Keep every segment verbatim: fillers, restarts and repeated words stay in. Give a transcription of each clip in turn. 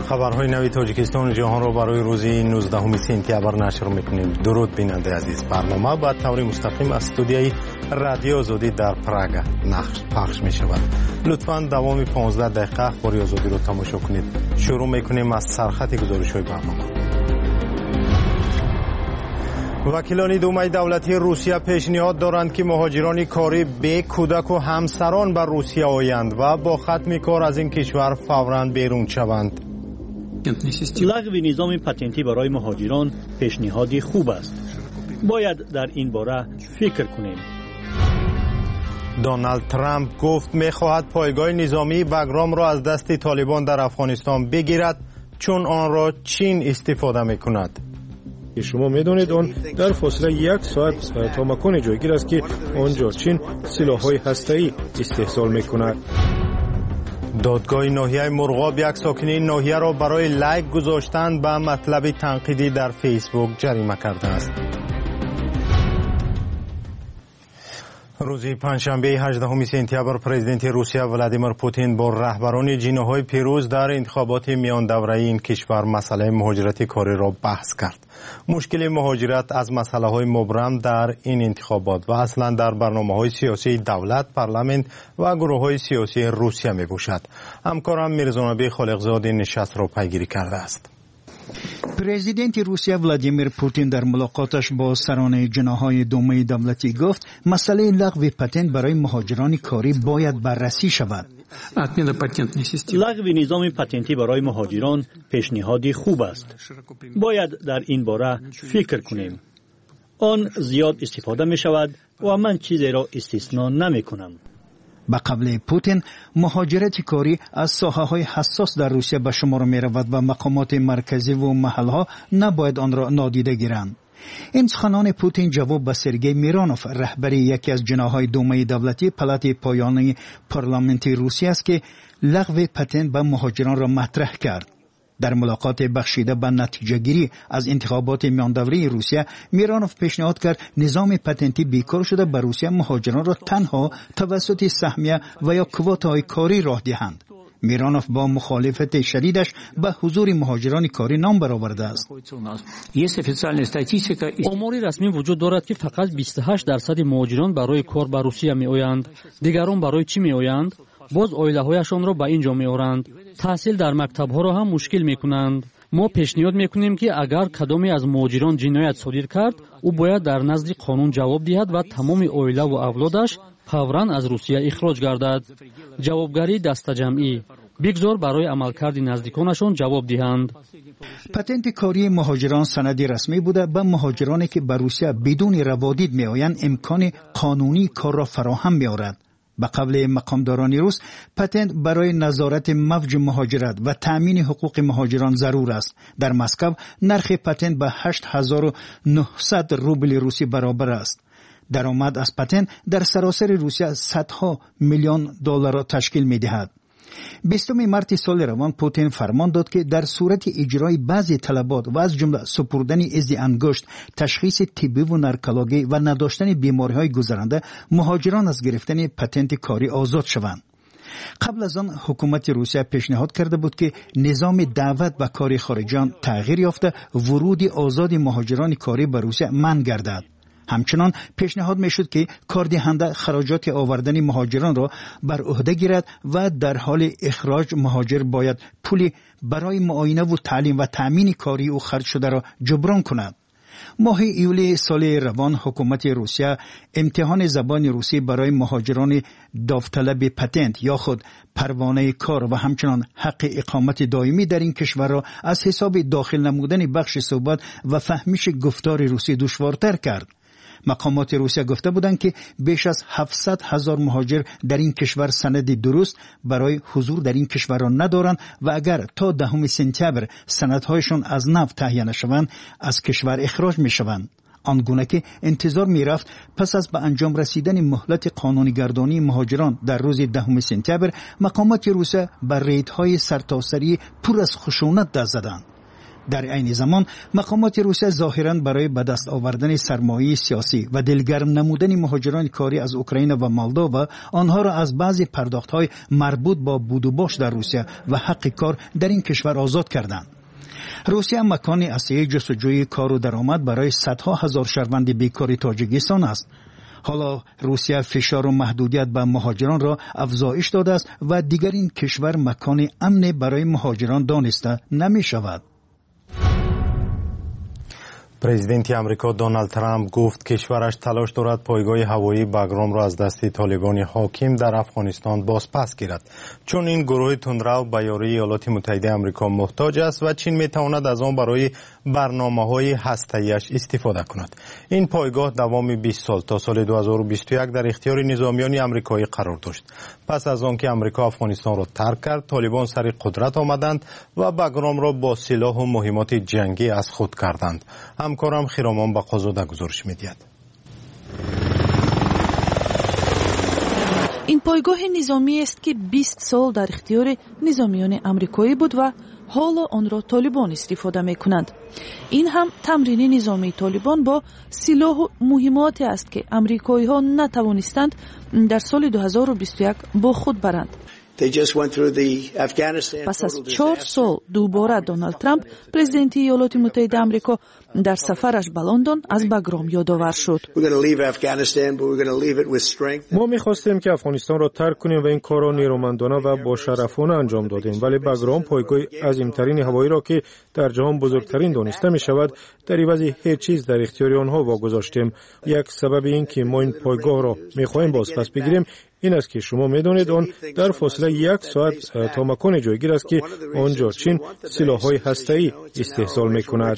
خبرهای نوی تاجیکستان جهان را برای روز نوزدهم سپتامبر نشر میکنیم. درود بیننده عزیز. برنامه با طور مستقیم از استودیوی رادیو آزادی در پراگ پخش می شود. لطفاً دوام پانزده دقیقه اخبار آزادی را تماشا کنید. شروع میکنیم از سرخط گزارش‌های برنامه. وکیلان دومه دولتی روسیه پیشنهاد دارند که مهاجران کاری به کودک و همسران به روسیه آیند و با ختم کار از این کشور فوراً بیرون شوند. لغو نظام پتنتی برای مهاجران پیشنهادی خوب است. باید در این باره فکر کنیم. دونالد ترامپ گفت می‌خواهد پایگاه نظامی بگرام را از دست طالبان در افغانستان بگیرد چون آن را چین استفاده می‌کند. شما می‌دانید آن در فاصله یک ساعت تا مکان جایگیر است که آنجا چین سلاح‌های هسته‌ای استحصال می‌کند. دادگاه ناحیه مرغاب یک ساکن ناحیه را برای لایک گذاشتن به مطلب تنقیدی در فیسبوک جریمه کرده است. روز پنجشنبه هجدهم سپتامبر پرزیدنت روسیه ولادیمیر پوتین با رهبران جناح‌های پیروز در انتخابات میان دوره‌ای این کشور مسئله مهاجرت کاری را بحث کرد. مشکل مهاجرت از مسئله‌های مبرم در این انتخابات و اصلا در برنامه‌های سیاسی دولت، پارلمان و گروه‌های سیاسی روسیه می‌باشد. همکارم میرزانبی خالقزاد این نشست را پیگیری کرده است. پرزیدنت روسیه ولادیمیر پوتین در ملاقاتش با سران جناح‌های دومه دولتی گفت مسئله لغو پتنت برای مهاجران کاری باید بررسی شود. لغو نظام پتنتی برای مهاجران پیشنهادی خوب است. باید در این باره فکر کنیم. آن زیاد استفاده می شود و من چیزی را استثنا نمی کنم. به قبل پوتین مهاجرت کاری از ساحه‌های حساس در روسیه به شمار می رود و مقامات مرکزی و محلها نباید آن را نادیده گیرند. این سخنان پوتین جواب به سرگئی میرانوف رهبر یکی از جناح‌های دومه دولتی پلات پایانی پارلمانتی روسیه است که لغو پتنت به مهاجران را مطرح کرد. در ملاقات بخشیده به نتیجه گیری از انتخابات میان دوره‌ای روسیه میرانوف پیشنهاد کرد نظام پتنتی بیکار شده به روسیه مهاجران را تنها توسط سهمیه و یا کوتاهای کاری راه دهند. میرانوف با مخالفت شدیدش به حضور مهاجران کاری نام برآورده است. آماری رسمی وجود دارد که فقط بیست و هشت درصد مهاجران برای کار به روسیه می آیند. دیگران برای چی می آیند؟ باز عائله‌هایشان را به اینجا می آورند. تحصیل در مکتب‌ها را هم مشکل می کنند. ما پیشنهاد می کنیم که اگر کدامی از مهاجران جنایت صادر کرد، او باید در نزد قانون جواب دهد و تمام عائله و اولادش فوراً از روسیه اخراج گردد. جوابگری دسته‌جمعی بگذار برای عملکرد نزدیکانشان جواب دهند. پتنت کاری مهاجران سندی رسمی بوده به مهاجرانی که به روسیه بدون روادید می آیند امکان قانونی کار را فراهم می آورد. به قبل مقامداران روس پتنت برای نظارت موج مهاجرت و تأمین حقوق مهاجران ضرور است. در مسکو نرخ پتنت به هشت هزار و نهصد روبل روسی برابر است. درآمد از پتنت در سراسر روسیه صدها میلیون دلار را تشکیل می دهد. بیستم مارس سال روان پوتین فرمان داد که در صورت اجرای بعضی طلبات و از جمله سپردن عضو انگشت، تشخیص طبی و نارکولوژی و نداشتن بیماری‌های گذرنده مهاجران از گرفتن پتنت کاری آزاد شوند. قبل از آن حکومت روسیه پیشنهاد کرده بود که نظام دعوت به کار خارجیان تغییر یافته ورود آزاد مهاجران کاری به روسیه منع گردد. همچنان پیشنهاد میشد که کاردهنده خراجات آوردن مهاجران را بر عهده گیرد و در حال اخراج مهاجر باید پولی برای معاینه و تعلیم و تأمین کاری او خرج شده را جبران کند. ماه ایولی سال روان حکومت روسیه امتحان زبان روسی برای مهاجران داوطلب پتنت یا خود پروانه کار و همچنان حق اقامت دائمی در این کشور را از حساب داخل نمودن بخش صحبت و فهمیش گفتار روسی دشوارتر کرد. مقامات روسیه گفته بودند که بیش از هفتصد هزار مهاجر در این کشور سند درست برای حضور در این کشور را ندارند و اگر تا دهم سپتامبر سندهایشان از نو تهیه نشوند از کشور اخراج می شوند. آنگونه که انتظار می رفت پس از به انجام رسیدن مهلت قانونی گردانی مهاجران در روز دهم سپتامبر مقامات روسیه بر ریدهای سرتاسری پر از خشونت دست زدند. در عین زمان مقامات روسیه ظاهراً برای به دست آوردن سرمایه سیاسی و دلگرم نمودن مهاجران کاری از اوکراین و مولداوا آنها را از بعضی پرداخت‌های مربوط با بود و باش در روسیه و حق کار در این کشور آزاد کردند. روسیه مکان اصلی جستجوی کار و درآمد برای صدها هزار شهروند بیکار تاجیکستان است. حالا روسیه فشار و محدودیت به مهاجران را افزایش داده است و دیگر این کشور مکان امن برای مهاجران دانسته نمی شود. پرزیدنت آمریکا دونالد ترامپ گفت کشورش تلاش دارد پایگاه هوایی باگرام را از دست طالبان حاکم در افغانستان بازپس گیرد، چون این گروه تندرو به یاری ایالات متحده آمریکا محتاج است و چین می تواند از آن برای برنامه‌های هسته‌ایش استفاده کند. این پایگاه دوام بیست سال تا سال دو هزار و بیست و یک در اختیار نظامیان آمریکایی قرار داشت. پس از آنکه آمریکا افغانستان را ترک کرد، طالبان سر قدرت آمدند و باگرام را با سلاح و مهمات جنگی از خود کردند. همکارم خیرامان با قازاده گزارش می‌دهد. این پایگاه نظامی است که بیست سال در اختیار نظامیان آمریکایی بود و حالا آن را طالبان استفاده می‌کنند. این هم تمرین نظامی طالبان با سلاح و مهماتی است که آمریکایی‌ها نتوانستند در سال دو هزار و بیست و یک با خود برند. پس از چهار سال دوباره دونالد ترامپ پرزیدنت ایالات متحده آمریکا در سفرش به لندن از باگرام یادآور شد. ما می‌خواستیم که افغانستان را ترک کنیم و این کار را نیرومندانه و با شرفانه انجام دادیم، ولی باگرام پایگاه عظیم‌ترین هوایی را که در جهان بزرگترین دانسته می‌شود در عوض هیچ چیز در اختیار آنها واگذاشتیم. یک سبب این که ما این پایگاه را می‌خواهیم بازپس بگیریم این است که شما می‌دانید آن در فاصله یک ساعت تا مکان جایگیر است که آنجا چین سلاح‌های هسته‌ای استحصال می‌کند.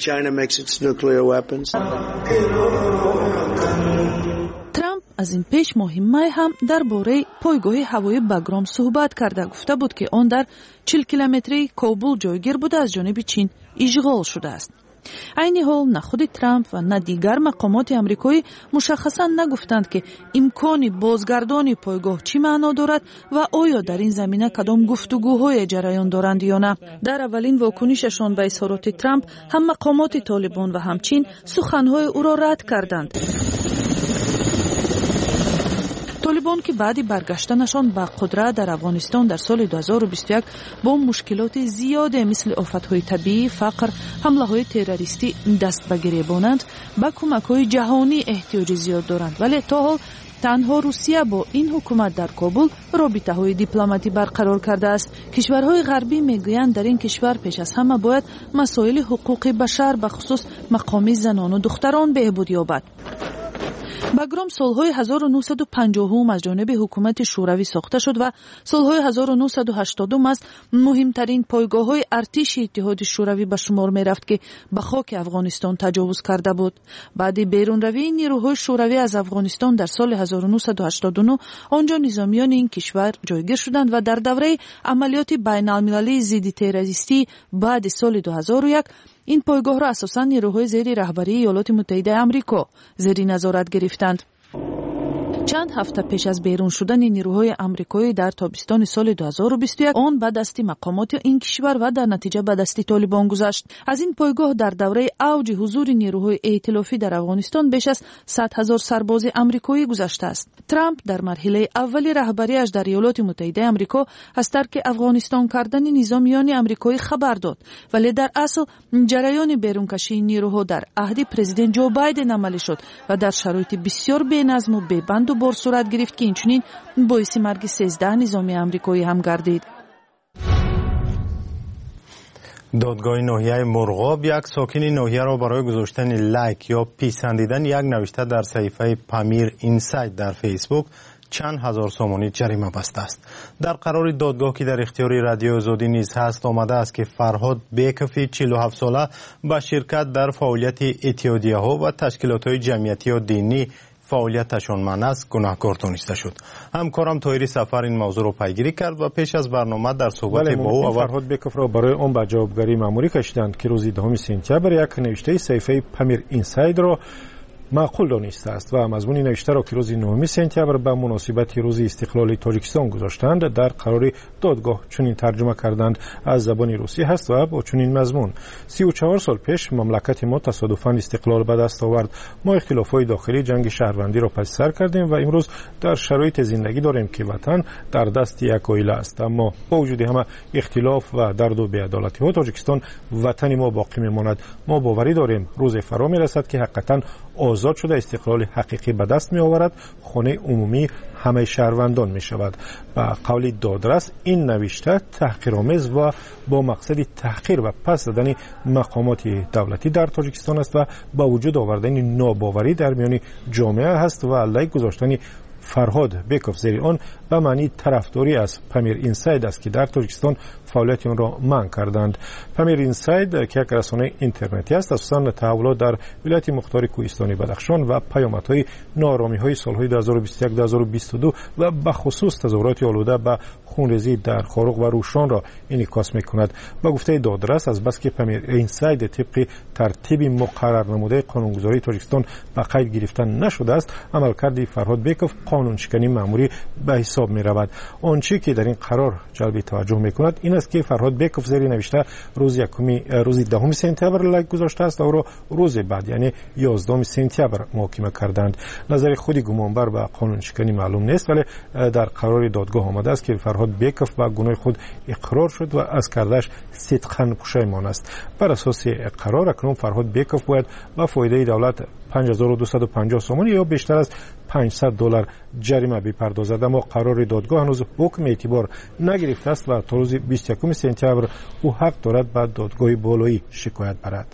ترامپ از این پیش مهمه هم درباره پایگاه هوایی باگرام صحبت کرده، گفته بود که آن در چهل کیلومتری کابل جایگیر بوده از جانب چین اشغال شده است. عین حال نه خود ترامپ و نه دیگر مقامات آمریکایی مشخصا نگفتند که امکان بازگردانی پایگاه چی معنا دارد و آیا در این زمینه کدام گفتگوهای جریان دارند یا نه. در اولین واکنششان به اظهارات ترامپ هم مقامات طالبان و هم چین سخنهای او را رد کردند. طالبان که بعد برگشتنشان به قدرت در افغانستان در سال دو هزار و بیست و یک با مشکلات زیاد مثل آفت‌های طبیعی، فقر، حمله‌های تروریستی دست به گریبانند، به کمک‌های جهانی احتیاج زیاد دارند، ولی تا حال تنها روسیه با این حکومت در کابل رابطه‌های دیپلماتی برقرار کرده است. کشورهای غربی میگویند در این کشور پیش از همه باید مسائل حقوق بشر به خصوص مقام زنان و دختران بهبود یابد. باگرام سالهای هزار و نهصد و پنجاه از جانب حکومت شوروی ساخته شد و سالهای هزار و نهصد و هشتاد از مهمترین پایگاه‌های ارتش اتحاد شوروی به شمار می‌رفت که به خاک افغانستان تجاوز کرده بود. بعد بیرونروی نیروهای شوروی از افغانستان در سال هزار و نهصد و هشتاد و نه آنجا نظامیان این کشور جایگیر شدند و در دوره عملیات بین‌المللی ضد تروریستی بعد سال دو هزار و یک این پایگاه را اساساً نیروهای زیر رهبری ایالات متحده آمریکا زیر نظارت گرفتند. چند هفته پیش از بیرون شدن نیروهای آمریکایی در تابستان سال دو هزار و بیست و یک آن به دست مقامات این کشور و در نتیجه به دست طالبان گذشت. از این پایگاه در دوره اوج حضور نیروهای ائتلافی در افغانستان بیش از صد هزار سرباز آمریکایی گذشته است. ترامپ در مرحله اول رهبریش در ایالات متحده آمریکا از ترک افغانستان کردن نظامیان آمریکایی خبر داد، ولی در اصل جریان بیرونکشی نیروها در عهد پرزیدنت جو بایدن عملی شد و در شرایط بسیار بی‌نظم و بی‌بند و بار صورت گرفت که اینچنین باعث مرگ سیزده نظامی آمریکایی هم گردید. دادگاه ناحیه مرغاب یک ساکن ناحیه را برای گذاشتن لایک یا پیسندیدن یک نوشته در صفحه پامیر اینسایت در فیسبوک چند هزار سومانی جریمه بسته است. در قرار دادگاه که در اختیار رادیو آزادی نیز هست آمده است که فرهاد بیکفی چهل و هفت ساله با شرکت در فعالیت اتحادیه‌ها و تشکیلات‌های جمعیتی و دینی فعالیتشان منع است گناهکار دانسته شد. همکارم طاهری سفر این موضوع را پیگیری کرد و پیش از برنامه در صحبت با او فرهاد بیکف را برای آن به جوابگری ماموری کشیدند که روز دهم سپتامبر یک نوشته صفحه پامیر اینساید را معقول دانسته است و مضمون نوشته را که روز نهم سپتامبر به مناسبت روز استقلال تاجیکستان گذاشتند در قرار دادگاه چنین ترجمه کردند از زبان روسی هست و با چنین مضمون: سی و چهار سال پیش مملکت ما تصادفاً استقلال به دست آورد. ما اختلافات داخلی جنگ شهروندی را پس سر کردیم و امروز در شرایط زندگی داریم که وطن در دست یک عائله است. اما با وجود همه اختلاف و درد و بی‌عدالتی ها تاجیکستان وطن ما باقی میماند. ما باوری داریم روز فرا میرسد که حقیقتاً آزاد شده استقلال حقیقی به دست می آورد، خانه عمومی همه شهروندان می شود. با قول دادرس این نوشته تحقیرآمیز و با مقصد تحقیر و پس زدن مقامات دولتی در تاجیکستان است و با وجود آوردن ناباوری در میان جامعه است و علیه گذاشتن فرهاد بیکوف زیر آن به معنی طرفداری از پامیر اینساید است که در تاجیکستان فعالیت آن را منع کردند. پامیر اینساید که یک رسانه اینترنتی است، اساساً تحولات در ولایت مختار کوهستانی بدخشان و پیامدهای ناآرامی‌های سال‌های دو هزار و بیست و یک دو هزار و بیست و دو و به خصوص تظاهرات آلوده به خونریزی در خاروق و روشان را انعکاس می‌کند. با گفته دادرس از بس که پامیر اینساید طبق ترتیب مقرر نموده قانونگذاری تاجیکستان به قید گرفتن نشده است، عملکرد فرهاد بیکوف قانون شکنی مأموری به حساب می‌رود. آنچه که در این قرار جلب توجه می‌کند این است که فرهاد بیکوف زیر نوشته روز یکمی روز دهم سپتامبر لایک گذاشته است و او را روز بعد یعنی یازدهم سپتامبر محاکمه کردند. نظر خود گمانبر به قانون شکنی معلوم نیست، ولی در قرار دادگاه آمده است که فرهاد بیکوف به گناه خود اقرار شد و از کردش صدقاً پشیمان است. بر اساس قرار اکنون فرهاد بیکوف باید با فایده دولت پنج هزار و دویست و پنجاه سومانی یا بیشتر از پانصد دلار جریمه بپردازد. اما قرار دادگاه هنوز حکم اعتبار نگرفته است و تا روز بیست و یکم سپتامبر او حق دارد به دادگاه بالایی شکایت برد.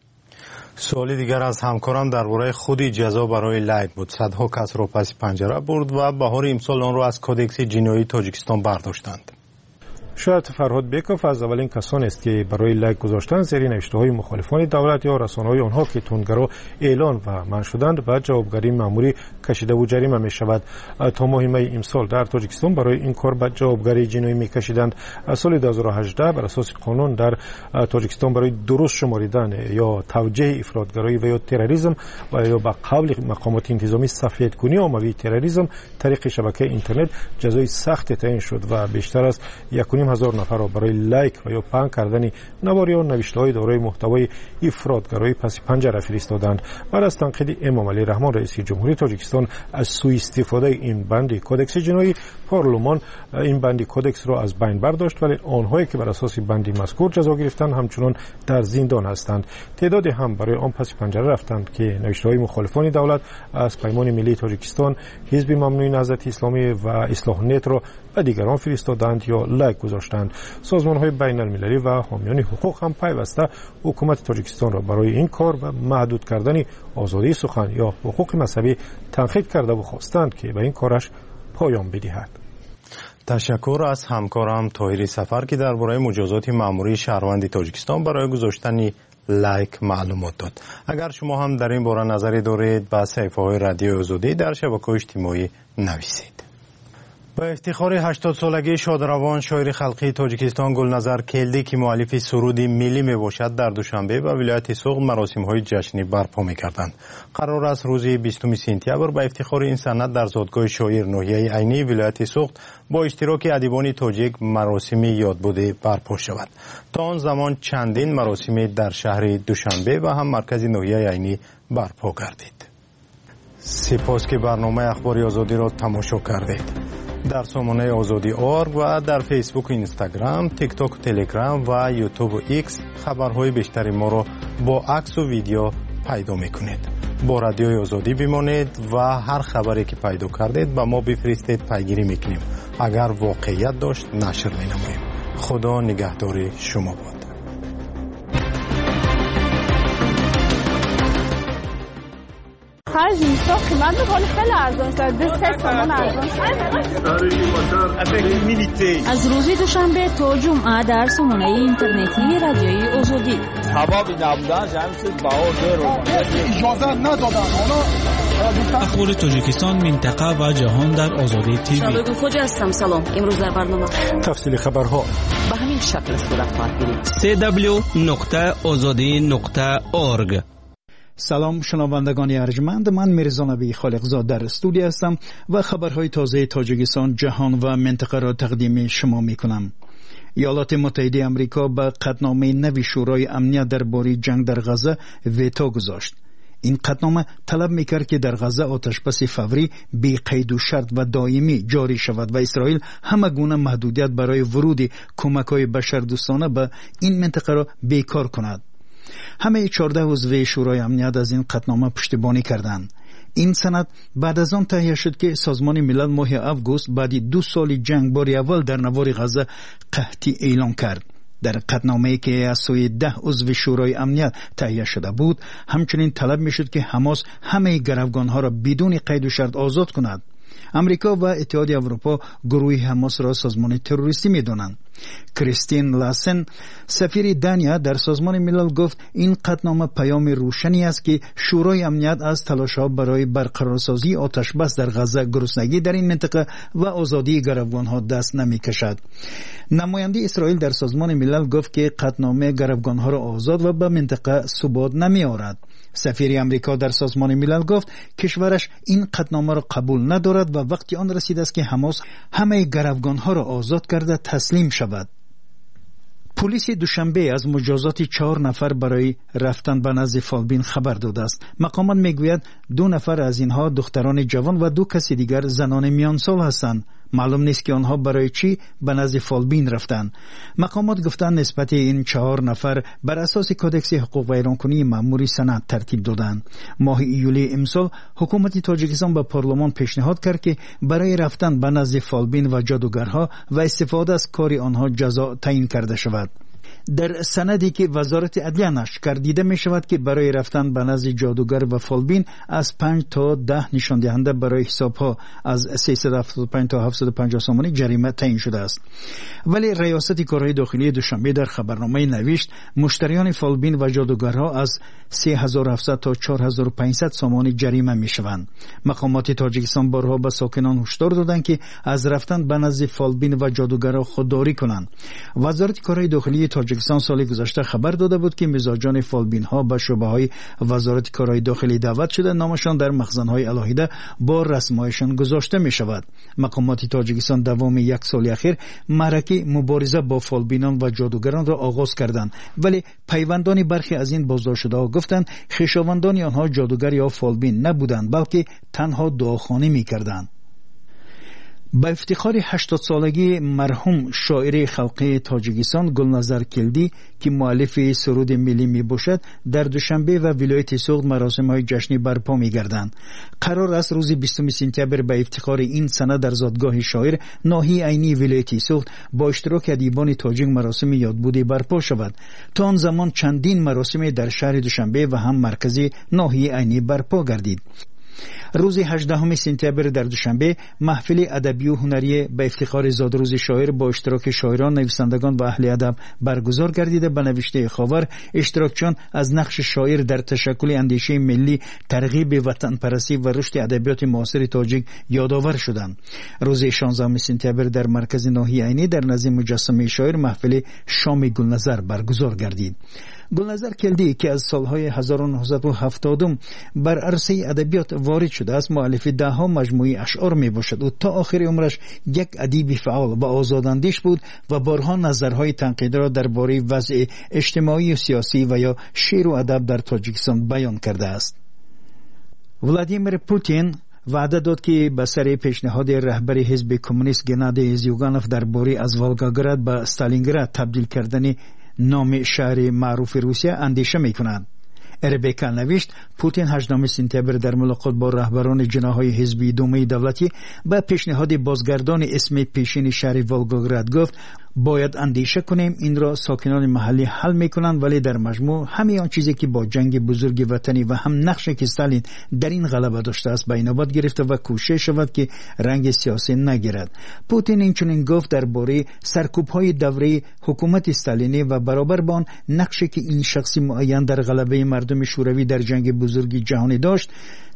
سوالی دیگر از همکارم درباره خود جزا برای لایک بود. صدها کس را پس پنجره برد و بهار امسال آن را از کدکس جنایی تاجیکستان برداشتند. شاید فرهاد بیکوف از اولین کسان است که برای لایک گذاشتن زیر نوشته‌های مخالفان دولت یا رسانه‌های آنها که تندگرا اعلان و منع شدند به جوابگری مأموری کشیده و جریمه می شود. تا ماه می امسال در تاجیکستان برای این کار به جوابگری جنایی می کشیدند. از سال دو هزار و هجده بر اساس قانون در تاجیکستان برای درست شماریدن یا توجیه افراطگرایی و یا تروریسم و یا به قول مقامات انتظامی سفیدکنی عمومی تروریسم طریق شبکه اینترنت جزای سخت تعیین شد و بیشتر از یک و نیم هزار نفر را برای لایک و یا پنگ کردن نواری و نوشته‌های دارای محتوای افراطگرایی پس پنجره فرستادند. بعد از تنقید امام علی رحمان رئیس جمهوری تاجیکستان از سوء استفاده این بند کدکس جنایی، پارلمان این بند کدکس را از بین برداشت، ولی آنهایی که بر اساس بند مذکور جزا گرفتند همچنان در زندان هستند. تعدادی هم برای آن پس پنجره رفتند که نوشته‌های مخالفان دولت از پیمان ملی تاجیکستان، حزب ممنوع نهضت اسلامی و اصلاح نت را و دیگران فرستادند یا لایک گذاشتند. سازمان‌های بین‌المللی و حامیان حقوق هم پیوسته حکومت تاجیکستان را برای این کار و محدود کردن آزادی سخن یا حقوق مذهبی تنقید کرده و خواستند که به این کارش پایان بدهد. تشکر از همکارم طاهری سفر که درباره مجازات مأموری شهروند تاجیکستان برای گذاشتن لایک معلومات داد. اگر شما هم در این باره نظری دارید به صفحه‌های رادیو آزادی در شبکه‌های اجتماعی نویسید. با افتخار هشتاد سالگی شادروان شاعر خلقی تاجیکستان گلنظر کلدی که مؤلف سرود ملی می باشد در دوشنبه به ولایت سوق مراسم‌های جشنی برپا می‌کردند. قرار است روز بیستم سپتامبر با افتخار این سند در زادگاه شاعر ناحیه عینی ولایت سوق با اشتراک ادیبان تاجیک مراسم یادبود برپا شود. تا آن زمان چندین مراسم در شهر دوشنبه و هم مرکز ناحیه عینی برپا گردید. سپاس که برنامه اخبار آزادی را تماشا کردید. در سامانه آزادی آرگ و در فیسبوک، اینستاگرام، تیک تاک، تلگرام و یوتیوب و ایکس خبرهای بیشتری ما را با عکس و ویدیو پیدا میکنید. با رادیوی آزادی بمانید و هر خبری که پیدا کردید با ما بفرستید، پیگیری میکنیم. اگر واقعیت داشت نشر مینماییم. خدا نگهدار شما باد. خرج میسا قیمت بخوری خیلی ارزان شد. دو سه تومن ارزان شد. از روز دوشنبه تا جمعه در سامانه اینترنتی رادیوی آزادی. هوا بی نبودن جمع شد بها زیر اجازه ندادن. اخبار تاجیکستان، منطقه و جهان در آزادی تیوی. شبکه خوجا هستم. سلام. امروز در برنامه تفصیل خبرها به همین شکل صورت خواهد گرفت. سی دبلیو نقطه آزادی نقطه اورگ. سلام شنوندگان ارجمند، من میرزا نبی خالقزاد در استودیو هستم و خبرهای تازه تاجیکستان، جهان و منطقه را تقدیم شما میکنم. ایالات متحده آمریکا به قطعنامه نوی شورای امنیت درباره جنگ در غزه ویتو گذاشت. این قطعنامه طلب میکرد که در غزه آتشبس فوری بی قید و شرط و دائمی جاری شود و اسرائیل همه گونه محدودیت برای ورود کمک‌های بشردوستانه به این منطقه را بیکار کند. همه چهارده عضو شورای امنیت از این قطعنامه پشتیبانی کردند. این سند بعد از آن تهیه شد که سازمان ملل ماه آگوست بعد دو سال جنگ بار اول در نوار غزه قحطی اعلان کرد. در قطعنامه‌ای که از سوی ده عضو شورای امنیت تهیه شده بود، همچنین طلب میشد که حماس همه گروگانها را بدون قید و شرط آزاد کند. امریکا و اتحادیه اروپا گروه حماس را سازمان تروریستی می‌دانند. کریستین لاسن، سفیر دانیا در سازمان ملل، گفت این قطعنامه پیام روشنی است که شورای امنیت از تلاش‌ها برای برقرارسازی آتشبس در غزه، گرسنگی در این منطقه و آزادی گروگان‌ها دست نمی‌کشد. نماینده اسرائیل در سازمان ملل گفت که قطعنامه گروگان‌ها را آزاد و به منطقه ثبات نمی‌آورد. سفیر امریکا در سازمان ملل گفت کشورش این قطعنامه را قبول ندارد و وقتی آن رسیده است که حماس همه گروگان‌ها را آزاد کرده تسلیم شود. پلیس دوشنبه از مجازات چهار نفر برای رفتن به نزد فالبین خبر داده است. مقامات میگوید دو نفر از اینها دختران جوان و دو کسی دیگر زنان میان سال هستند. معلوم نیست که آنها برای چی به نزد فالبین رفتند. مقامات گفتند نسبت این چهار نفر بر اساس کدکس حقوق ویرانکنی مأموری سند ترتیب دادند. ماه ایولی امسال حکومت تاجیکستان به پارلمان پیشنهاد کرد که برای رفتن به نزد فالبین و جادوگرها و استفاده از کار آنها جزا تعیین کرده شود. در سندی که وزارت عدلیه نشر کرد دیده می شود که برای رفتن به نزد جادوگر و فالبین از پنج تا ده نشان دهنده برای حساب ها از سیصد و هفتاد و پنج تا هفتصد و پنجاه سومانی جریمه تعیین شده است. ولی ریاست کارهای داخلی دوشنبه در خبرنامه نوشت مشتریان فالبین و جادوگرها از سه هزار و هفتصد تا چهار هزار و پانصد سومانی جریمه می شوند. مقامات تاجیکستان بارها به ساکنان هشدار دادند که از رفتن به نزد فالبین و جادوگرها خودداری کنند. وزارت کارهای داخلی تاجیکستان سال گذشته خبر داده بود که مزاجان فالبین ها به شعبه های وزارت کارهای داخلی دعوت شده نامشان در مخزن های علاهیده با رسمایشان گذاشته می شود. مقامات تاجیکستان دوام یک سال اخیر معرکه مبارزه با فالبینان و جادوگران را آغاز کردند، ولی پیوندان برخی از این بازداشت شده ها گفتند خویشاوندان آنها جادوگر یا فالبین نبودند بلکه تنها دعاخوانی می کردند. با افتخار هشتاد سالگی مرحوم شاعر خلقی تاجیکستان گلنظر کلدی که مؤلف سرود ملی می باشد، در دوشنبه و ولایت سوخت مراسم های جشنی برپا می گردند. قرار است روز بیستم سپتامبر به افتخار این سنه در زادگاه شاعر ناحیه عینی ولایت سوخت با اشتراک ادیبان تاجیک مراسم یادبودی برپا شود. تا آن زمان چندین مراسم در شهر دوشنبه و هم مرکزی ناحیه عینی برپا گردید. روز هجدهم سپتامبر در دوشنبه محفل ادبی و هنری به افتخار زادروز شاعر با اشتراک شاعران، نویسندگان و اهل ادب برگزار گردیده. به نوشته خاور اشتراکچیان از نقش شاعر در تشکل اندیشه ملی، ترغیب وطن پرستی و رشد ادبیات معاصر تاجیک یادآور شدند. روز شانزدهم سپتامبر در مرکز ناحیه عینی در نزد مجسمه شاعر محفل شام گلنظر برگزار گردید. گلنظر کلدی که از سالهای هزار و نهصد و هفتاد بر عرصه ادبیات وارد شده است، مؤلف ده ها مجموعه اشعار می باشد و تا آخر عمرش یک ادیب فعال و آزاداندیش بود و بارها نظرهای تنقیدی را درباره وضع اجتماعی و سیاسی و یا شعر و ادب در تاجیکستان بیان کرده است. ولادیمیر پوتین وعده داد که به سر پیشنهاد رهبر حزب کمونیست گنادی زیوگانوف درباره از ولگاگراد به استالینگراد تبدیل کردن نام شهر معروف روسیه اندیشه می کند. اربکا نوشت پوتین هجدهم سپتامبر در ملاقات با رهبران جناح‌های حزبی دومه دولتی به پیشنهاد بازگردان اسم پیشین شهر ولگاگراد گفت باید اندیشه کنیم، این را ساکنان محلی حل میکنند، ولی در مجموع همه آن چیزی که با جنگ بزرگ وطنی و هم نقشی که استالین در این غلبه داشته است به نوبت گرفته و کوشش شود که رنگ سیاسی نگیرد. پوتین اینچنین گفت درباره سرکوب‌های دوره حکومت استالینی و برابر با آن نقشی که این شخص معین در غلبه مردم شوروی در جنگ بزرگ جهانی داشت،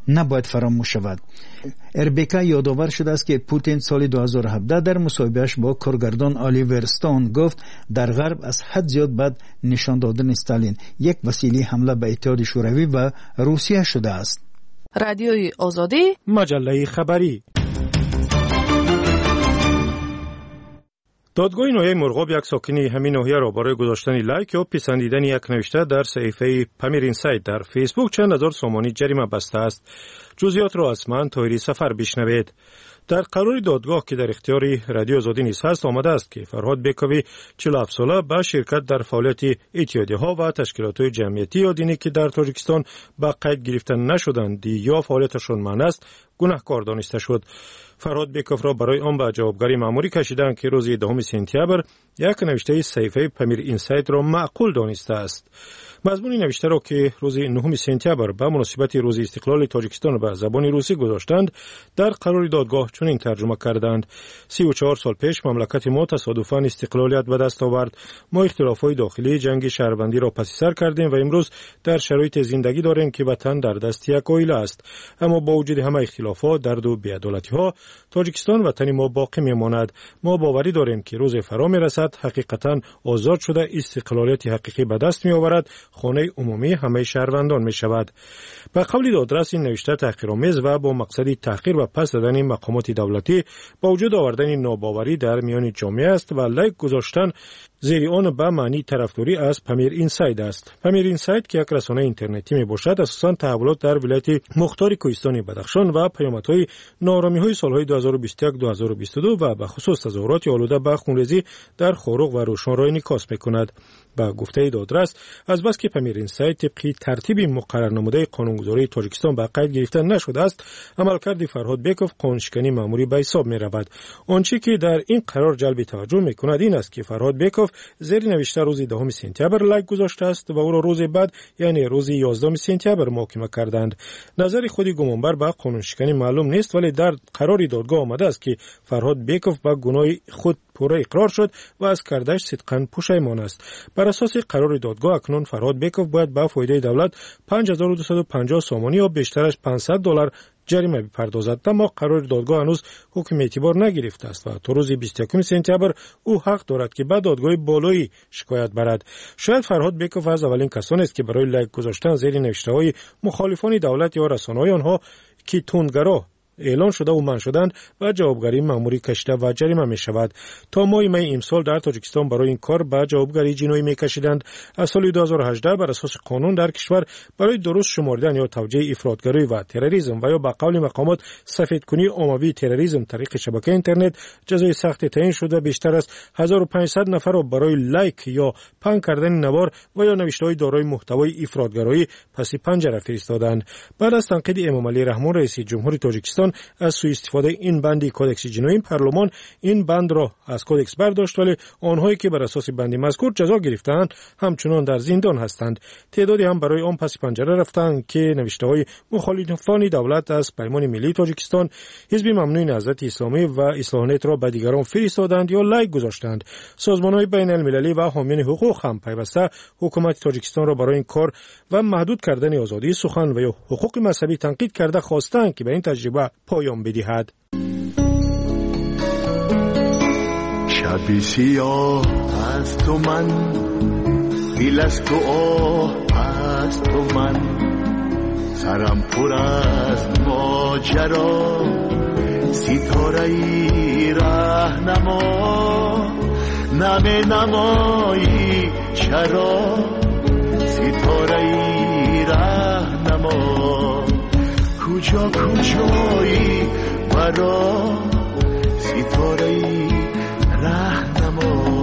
نباید فراموش شود. اربیکا یادآور شده است که پوتین سال دو هزار و هفده در مصاحبهش با کارگردان آلیور استون گفت در غرب از حد زیاد بد نشان دادن استالین یک وسیله حمله به اتحاد شوروی و روسیه شده است. رادیوی آزادی، مجله خبری. دادگاه ناحیه مرغاب یک ساکنی همین ناحیه را برای گذاشتن لایک یا پسندیدن یک نوشته در صفحه پامیر اینسایت در فیسبوک چند هزار سومانی جریمه بسته است. جزئیات را از من طاهری سفر بشنوید. در قرار دادگاه که در اختیار رادیو آزادی نیز هست آمده است که فرهاد بیکوی چهل و هفت ساله به شرکت در فعالیت اتحادیه‌ها و تشکیلات جمعیتی یا دینی که در تاجیکستان به قید گرفتن نشدند یا فعالیتشان منع است گناهکار دانسته شد. فرهاد بیکوف را برای آن به جوابگری مأموری کشیدند که روز دهم سپتامبر یک نوشته صحیفه پامیر اینسایت را معقول دانسته است. مضمون نوشته را که روز نهم سپتامبر به مناسبت روز استقلال تاجیکستان به زبان روسی گذاشتند در قرار دادگاه چنین ترجمه کردند: سی و چهار سال پیش مملکت ما تصادفاً استقلالیت به دست آورد. ما اختلافات داخلی جنگ شهروندی را پس سر کردیم و امروز در شرایط زندگی داریم که وطن در دست یک عائله است. اما با وجود همه اختلافات، درد و بی‌عدالتی‌ها، تاجیکستان وطن ما باقی میماند. ما باوری داریم که روز فرا میرسد حقیقتاً آزاد شده استقلالیت حقیقی به دست میآورد، خانه عمومی همه شهروندان می شود. به قول دادرس این نوشته تحقیرآمیز و با مقصد تحقیر و پس دادن مقامات دولتی با وجود آوردن ناباوری در میان جامعه است و لایک گذاشتن زیر آن به معنی طرفداری از پامیر اینسایت است. پامیر اینسایت که یک رسانه اینترنتی می باشد اساساً تحولات در ولایت مختار کوهستانی بدخشان و پیامدهای ناآرامی‌های سالهای دو هزار و بیست و یک دو هزار و بیست و دو و به خصوص تظاهرات آلوده به خونریزی در خاروق و روشن را انعکاس می‌کند. با گفته دادرس از بس که پامیر اینسایت طبق ترتیب مقرر نموده قانونگذاری تاجیکستان به قید گرفتن نشده است، عملکرد فرهاد بیکوف قانونشکنی مأموری به حساب می‌رود. آنچه که در این قرار جلب توجه می‌کند این است که فرهاد بیکوف زیر نوشته روز دهم سپتامبر لایک گذاشته است و او را روز بعد یعنی روز یازدهم سپتامبر محاکمه کردند. نظر خود گمانبر به قانونشکنی معلوم نیست، ولی در قرار دادگاه آمده است که فرهاد بیکوف به گناه خود پوره اقرار شد و از کردش صدقاً پشیمان است. بر اساس قرار دادگاه اکنون فرهاد بیکوف باید به فایده دولت پنج هزار و دویست و پنجاه سومانی یا بیشترش پانصد دلار جریمه بپردازد. اما قرار دادگاه هنوز حکم اعتبار نگرفته است و تا روز بیست و یکم سپتامبر او حق دارد که به دادگاه بالایی شکایت برد. شاید فرهاد بیکوف از اولین کسانی است که برای لایک گذاشتن زیر نوشته‌های مخالفان دولت یا رسانه‌های آنها که تندگرا اعلان شده و منع شدند و جوابگری مأموری کشیده و جریمه می شود. تا ماه می امسال در تاجیکستان برای این کار به جوابگری جنایی می کشیدند. از سال دو هزار و هجده بر اساس قانون در کشور برای درست شمردن یا توجیه افراطگری و تروریسم و یا به قول مقامات سفیدکنی عمومی تروریسم طریق شبکه اینترنت جزای سخت تعیین شده. بیشتر از هزار و پانصد نفر را برای لایک یا پنگ کردن نوار و یا نوشته‌های دارای محتوای افراطگرایی پس پنجره فرستادند. بعد از تنقید امام علی رحمان رئیس جمهوری تاجیکستان از سوء استفاده این بند کدکس جنایی، پارلمان این بند را از کدکس برداشت، ولی آنهایی که بر اساس بند مذکور جزا گرفتند همچنان در زندان هستند. تعدادی هم برای آن پس پنجره رفتند که نوشته‌های مخالفان دولت از پیمان ملی تاجیکستان، حزب ممنوع نهضت اسلامی و اصلاح‌نت را به دیگران فرستادند یا لایک گذاشتند. سازمان‌های بین‌المللی و حامیان حقوق هم پیوسته حکومت تاجیکستان را برای این کار و محدود کردن آزادی سخن و یا حقوق مذهبی تنقید کرده خواستند که به این تجربه پایان بدهد. شبی سیاه از تو من، دل از تو آه از تو من، سرم پر از ماجرا، ستاره ای رهنما، نم نمایی چرا، ستاره ای رهنما، کجا کجایی برا، ستاره ای رهنما.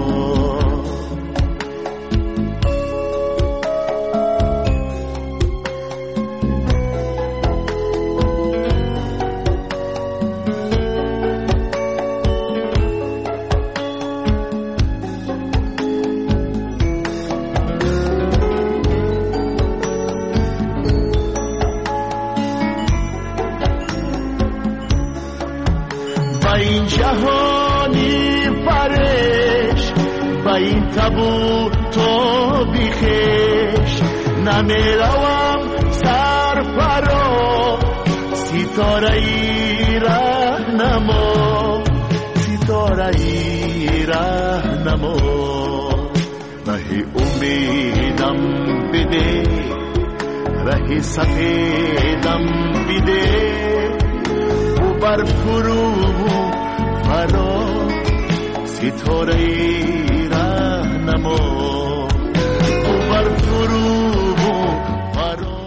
این جهانی فرش با این تبو تو بیخش، نمیروم سر فرا ستاره ای رهنما ستاره ای رهنما ره امیدم بده ره سفیدم بده و بر فرو فرا ستاره ای رهنما و بر فرو فرا.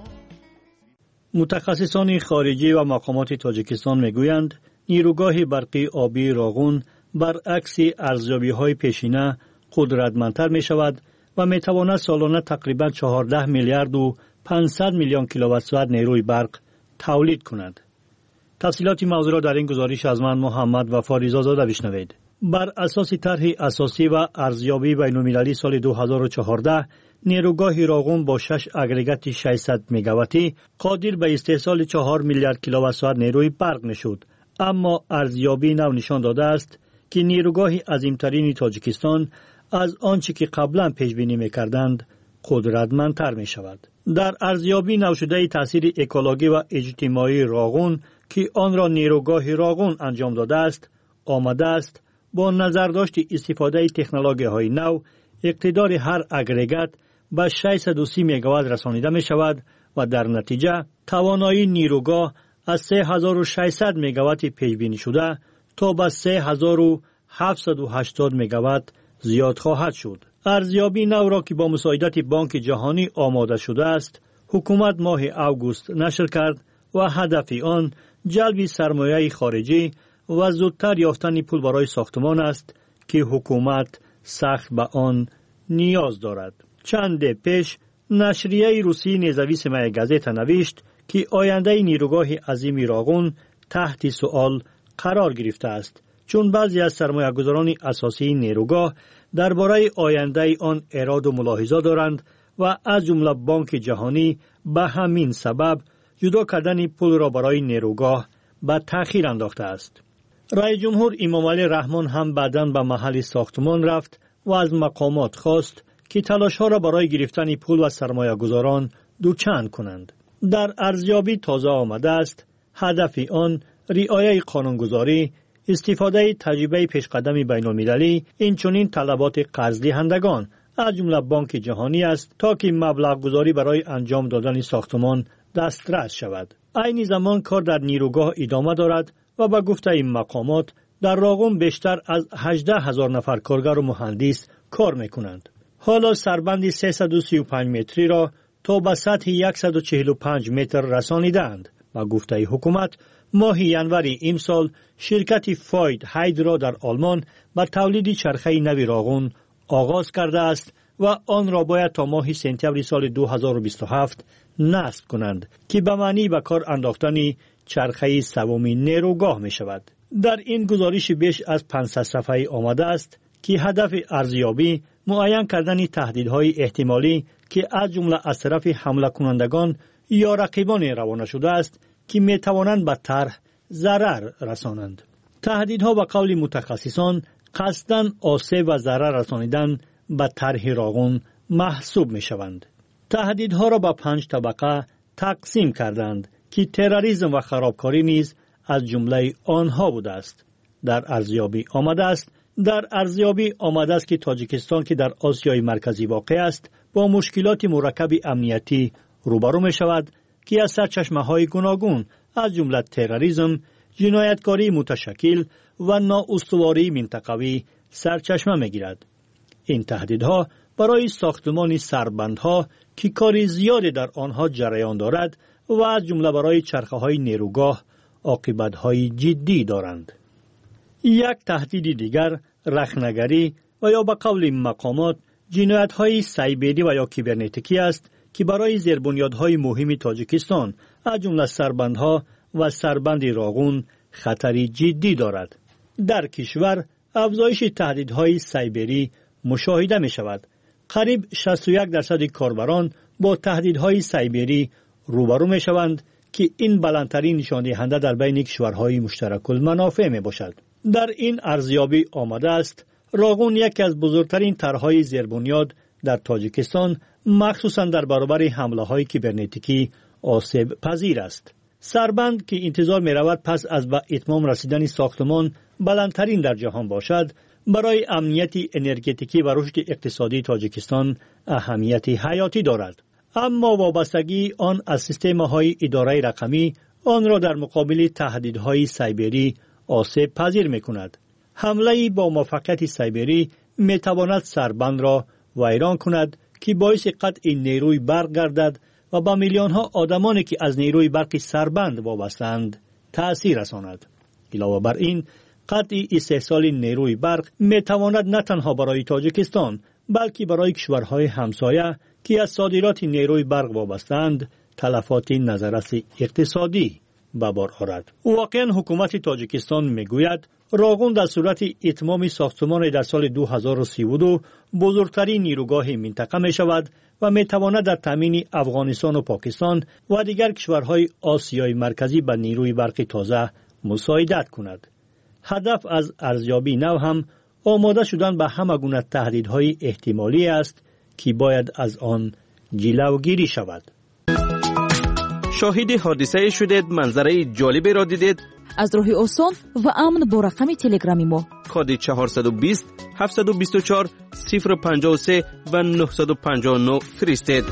متخصصان خارجی و مقامات تاجیکستان میگویند نیروگاه برقی آبی راغون برعکس ارزیابی‌های پیشینه قدرتمندتر می شود و می تواند سالانه تقریباً چهارده میلیارد و پانصد میلیون کیلووات ساعت نیروی برق تولید کند. تفصیلات موضوع را در این گزارش از من محمد وفا رضازاده بشنوید. بر اساس طرح اساسی و ارزیابی بین‌المللی سال دو هزار و چهارده، نیروگاه راغون با شش اگریگات ششصد مگاواتی قادر به استحصال چهار میلیارد کیلووات ساعت نیروی برق میشد. اما ارزیابی نو نشان داده است که نیروگاه عظیمترین تاجیکستان از آنچه که قبلا پیش بینی می‌کردند قدرتمندتر می‌شود. در ارزیابی نو شده تاثیر اکولوژی و اجتماعی راغون که آن را نیروگاه راغون انجام داده است، آمده است با نظر داشت استفاده تکنولوژی‌های نو اقتدار هر اگریگات به ششصد و سی مگاوات رسانیده می‌شود و در نتیجه توانایی نیروگاه از سه هزار و ششصد مگاوات پیش بینی شده تا به سه هزار و هفتصد و هشتاد مگاوات زیاد خواهد شد. ارزیابی نو را که با مساعدت بانک جهانی آماده شده است، حکومت ماه اوگوست نشر کرد و هدف آن جلب سرمایه خارجی و زودتر یافتن پول برای ساختمان است که حکومت سخت به آن نیاز دارد. چند پیش نشریه روسی نزویس مای گازت نوشت که آینده نیروگاه عظیم راغون تحت سؤال قرار گرفته است، چون بعضی از سرمایه‌گذاران اساسی نیروگاه درباره آینده آن اراده و ملاحظه دارند و از جمله بانک جهانی به همین سبب جدا کردن پول را برای نیروگاه به تأخیر انداخته است. رئیس جمهور امام علی رحمان هم بعداً به محل ساختمان رفت و از مقامات خواست که تلاش‌ها را برای گرفتن پول و سرمایه‌گذاران دوچند کنند. در ارزیابی تازه آمده است هدف آن رعایت قانونگذاری، استفاده تجربه پیشقدم بین‌المللی، اینچنین طلبات قرض دهندگان از جمله بانک جهانی است تا که مبلغ گذاری برای انجام دادن ساختمان دسترس شود. عین زمان کار در نیروگاه ادامه دارد و به گفته این مقامات در راغون بیشتر از هجده هزار نفر کارگر و مهندس کار میکنند. حالا سربند سیصد و سی و پنج متری را تا به سطح صد و چهل و پنج متر رسانیدند. با گفته حکومت ماه ینور امسال شرکت فاید هایدرا در آلمان به تولید چرخه نوی راغون آغاز کرده است و آن را باید تا ماه سپتامبر سال دو هزار و بیست و هفت نصب کنند که به معنی به کار انداختن چرخه سوم نیروگاه می شود. در این گزارش بیش از پانصد صفحه‌ای آمده است که هدف ارزیابی معین کردن تهدیدهای احتمالی که از جمله از طرف حمله کنندگان یا رقیبان روانه شده است که می توانند به طرح ضرر رسانند. تهدیدها به قول متخصصان قصداً آسیب و ضرر رسانیدن به طرح راغون محسوب می شوند. تهدیدها را به پنج طبقه تقسیم کردند که تروریسم و خرابکاری نیز از جمله آنها بوده است. در ارزیابی آمده است در ارزیابی آمده است که تاجیکستان که در آسیای مرکزی واقع است با مشکلات مرکب امنیتی روبرو می شود که از سرچشمه‌های گوناگون از جمله تروریسم، جنایتکاری متشکل و نااستواری منطقوی سرچشمه می‌گیرد. این تهدیدها برای ساختمان سربندها که کار زیادی در آنها جریان دارد و از جمله برای چرخه‌های نیروگاه عاقبت‌های جدی دارند. یک تهدید دیگر رخنه‌گری و یا به قول مقامات جنایت‌های سایبری و یا کیبرنتیکی است که برای زیربنیادهای مهم تاجیکستان از جمله سربندها و سربند راغون خطری جدی دارد. در کشور افزایش تهدیدهای سایبری مشاهده می شود. قریب شصت و یک درصد کاربران با تهدیدهای سایبری روبرو می شوند که این بلندترین نشان دهنده در بین کشورهای مشترک المنافع می باشد. در این ارزیابی آمده است راغون یکی از بزرگترین طرحهای زیربنیاد در تاجیکستان مخصوصاً در برابر حمله های کیبرنتیکی آسیب پذیر است. سربند که انتظار می رود پس از به اتمام رسیدن ساختمان بلندترین در جهان باشد، برای امنیت انرژتیکی و رشد اقتصادی تاجیکستان اهمیت حیاتی دارد. اما وابستگی آن از سیستم‌های اداره رقمی آن را در مقابل تهدیدهای سایبری آسیب پذیر می‌کند. حمله با موفقیت سایبری می‌تواند سربند را ویران کند که باعث قطع نیروی برق گردد و به میلیون‌ها آدمانی که از نیروی برق سربند وابسته‌اند تأثیر رساند. علاوه بر این، قطع استحصال نیروی برق می‌تواند نه تنها برای تاجیکستان بلکه برای کشورهای همسایه که از صادرات نیروی برق وابسته‌اند تلفات نظرس اقتصادی به بار آورد. واقعاً حکومت تاجیکستان میگوید راغون در صورت اتمام ساختمان در سال دو هزار و سی و دو بزرگترین نیروگاه منطقه می شود و می تواند در تامین افغانستان و پاکستان و دیگر کشورهای آسیای مرکزی به نیروی برق تازه مساعدت کند. هدف از ارزیابی نو هم آماده شدن به همه گونه تهدیدهای احتمالی است که باید از آن جلوگیری شود. شاهد حادثه شدید، منظره جالبی را دیدید؟ از راه آسان و امن با رقم تلگرامی ما کد چهارصد و بیست هفتصد و بیست و چهار صفر پنجاه و سه و نهصد و پنجاه و نه فرستید.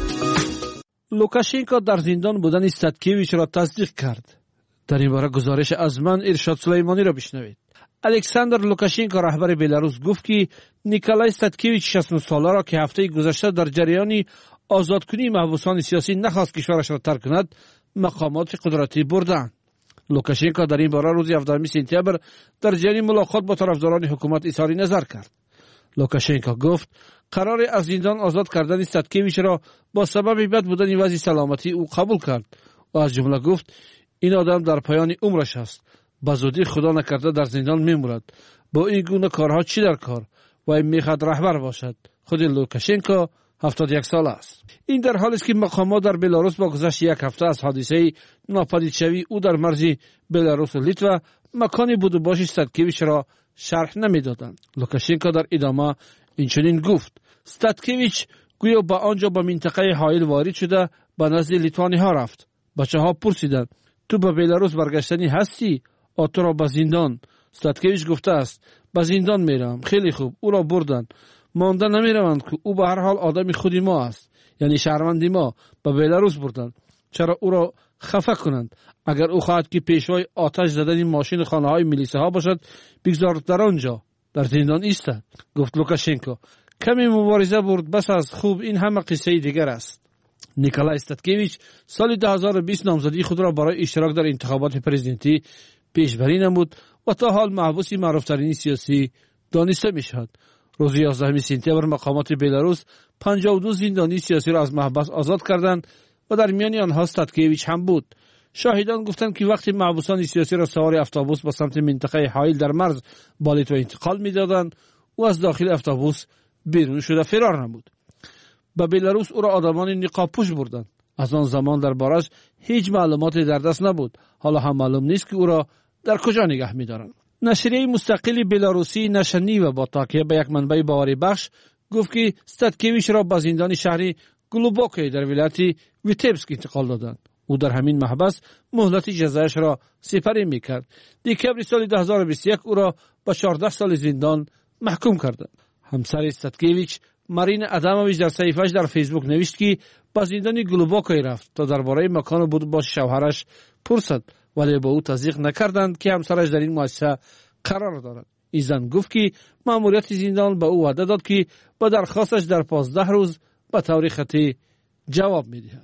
لوکاشنکو در زندان بودن استاتکیویچ را تصدیق کرد. در این باره گزارش از من ارشاد سلیمانی را بشنوید. الکساندر لوکاشنکو رهبر بلاروس گفت که نیکولای استاتکیویچ شصت و نه ساله را که هفته گذشته در جریان آزادکنی محبوسان سیاسی نخواست کشورش را ترک کند مقامات قدرتی بردند. لوکاشنکو در این باره روز هفدهم سپتامبر در جریان ملاقات با طرفداران حکومت اظهار نظر کرد. لوکاشنکو گفت قرار از زندان آزاد کردن استاتکیویچ را با سبب بد بودن وضع سلامتی او قبول کرد و از جمله گفت این آدم در پایان عمرش است، به زودی خدا نکرده در زندان میمورد. با این گونه کارها چی در کار و این میخواد رهبر باشد. خود لوکاشنکو هفتاد و یک ساله است. این در حالی است که مقامات در بلاروس با گذشت یک هفته از حادثه ناپدید شوی او در مرز بلاروس و لیتوا مکان بود و باش استاتکیویچ را شرح نمیدادند. لوکاشنکو در ادامه اینچنین گفت استاتکیویچ گویا با آنجا به منطقه حائل وارد شده به نزد لیتوانی ها رفت. بچه ها پرسیدند تو به بلاروس برگشتنی هستی؟ آتو را به زندان. استاتکیویچ گفته است به زندان میرم. خیلی خوب، او را بردن. مانده نمیروند که او به هر حال آدم خودی ما است، یعنی شهروندی ما. به بلاروس بردند. چرا او را خفه کنند؟ اگر او خواهد که پیشوای آتش زدن ماشین خانه های میلیسه ها باشد بگذارد در آنجا در زندان ایستد. گفت لوکاشنکو کمی مبارزه برد، بس از خوب، این همه قصه دیگر است. نیکولای استاتکیویچ سال دو هزار و بیست نامزدی خود را برای اشتراک در انتخابات پرزیدنتی پیشبری نمود و تا حال محبوس معروفترین سیاسی دانسته می شود. روز یازدهم سپتامبر مقامات بلاروس پنجاه و دو زندانی سیاسی را از محبس آزاد کردند و در میان آنها استاتکیویچ هم بود. شاهدان گفتند که وقتی محبوسان سیاسی را سوار اتوبوس به سمت منطقه حائل در مرز با لیتوا انتقال می‌دادند، او از داخل اتوبوس بیرون شده فرار نمود. به بلاروس او را آدمان نقاب پوش بردند. از آن زمان در بارش هیچ معلوماتی در دست نبود. حالا هم معلوم نیست که او را در کجا نگه می‌دارند. نشریه مستقل بلاروسی نشنی و با تاکیه به یک منبع باوری بخش گفت که استاتکیویچ را به زندان شهری گلوبوکی در ولایت ویتبسک انتقال دادند. او در همین محبس مهلت جزایش را سپری میکرد. دکمبر سال دو هزار و بیست و یک او را به چهارده سال زندان محکوم کردند. همسر استاتکیویچ مارین ادامویچ در صفحه‌اش در فیسبوک نوشت که به زندان گلوبوکی رفت تا درباره مکان بود با شوهرش پرسد، ولی با او تصدیق نکردند که همسرش در این مؤسسه قرار دارد. این زن گفت که ماموریت زندان به او وعده داد که با درخواستش در پانزده روز به طور خطی جواب میدهد.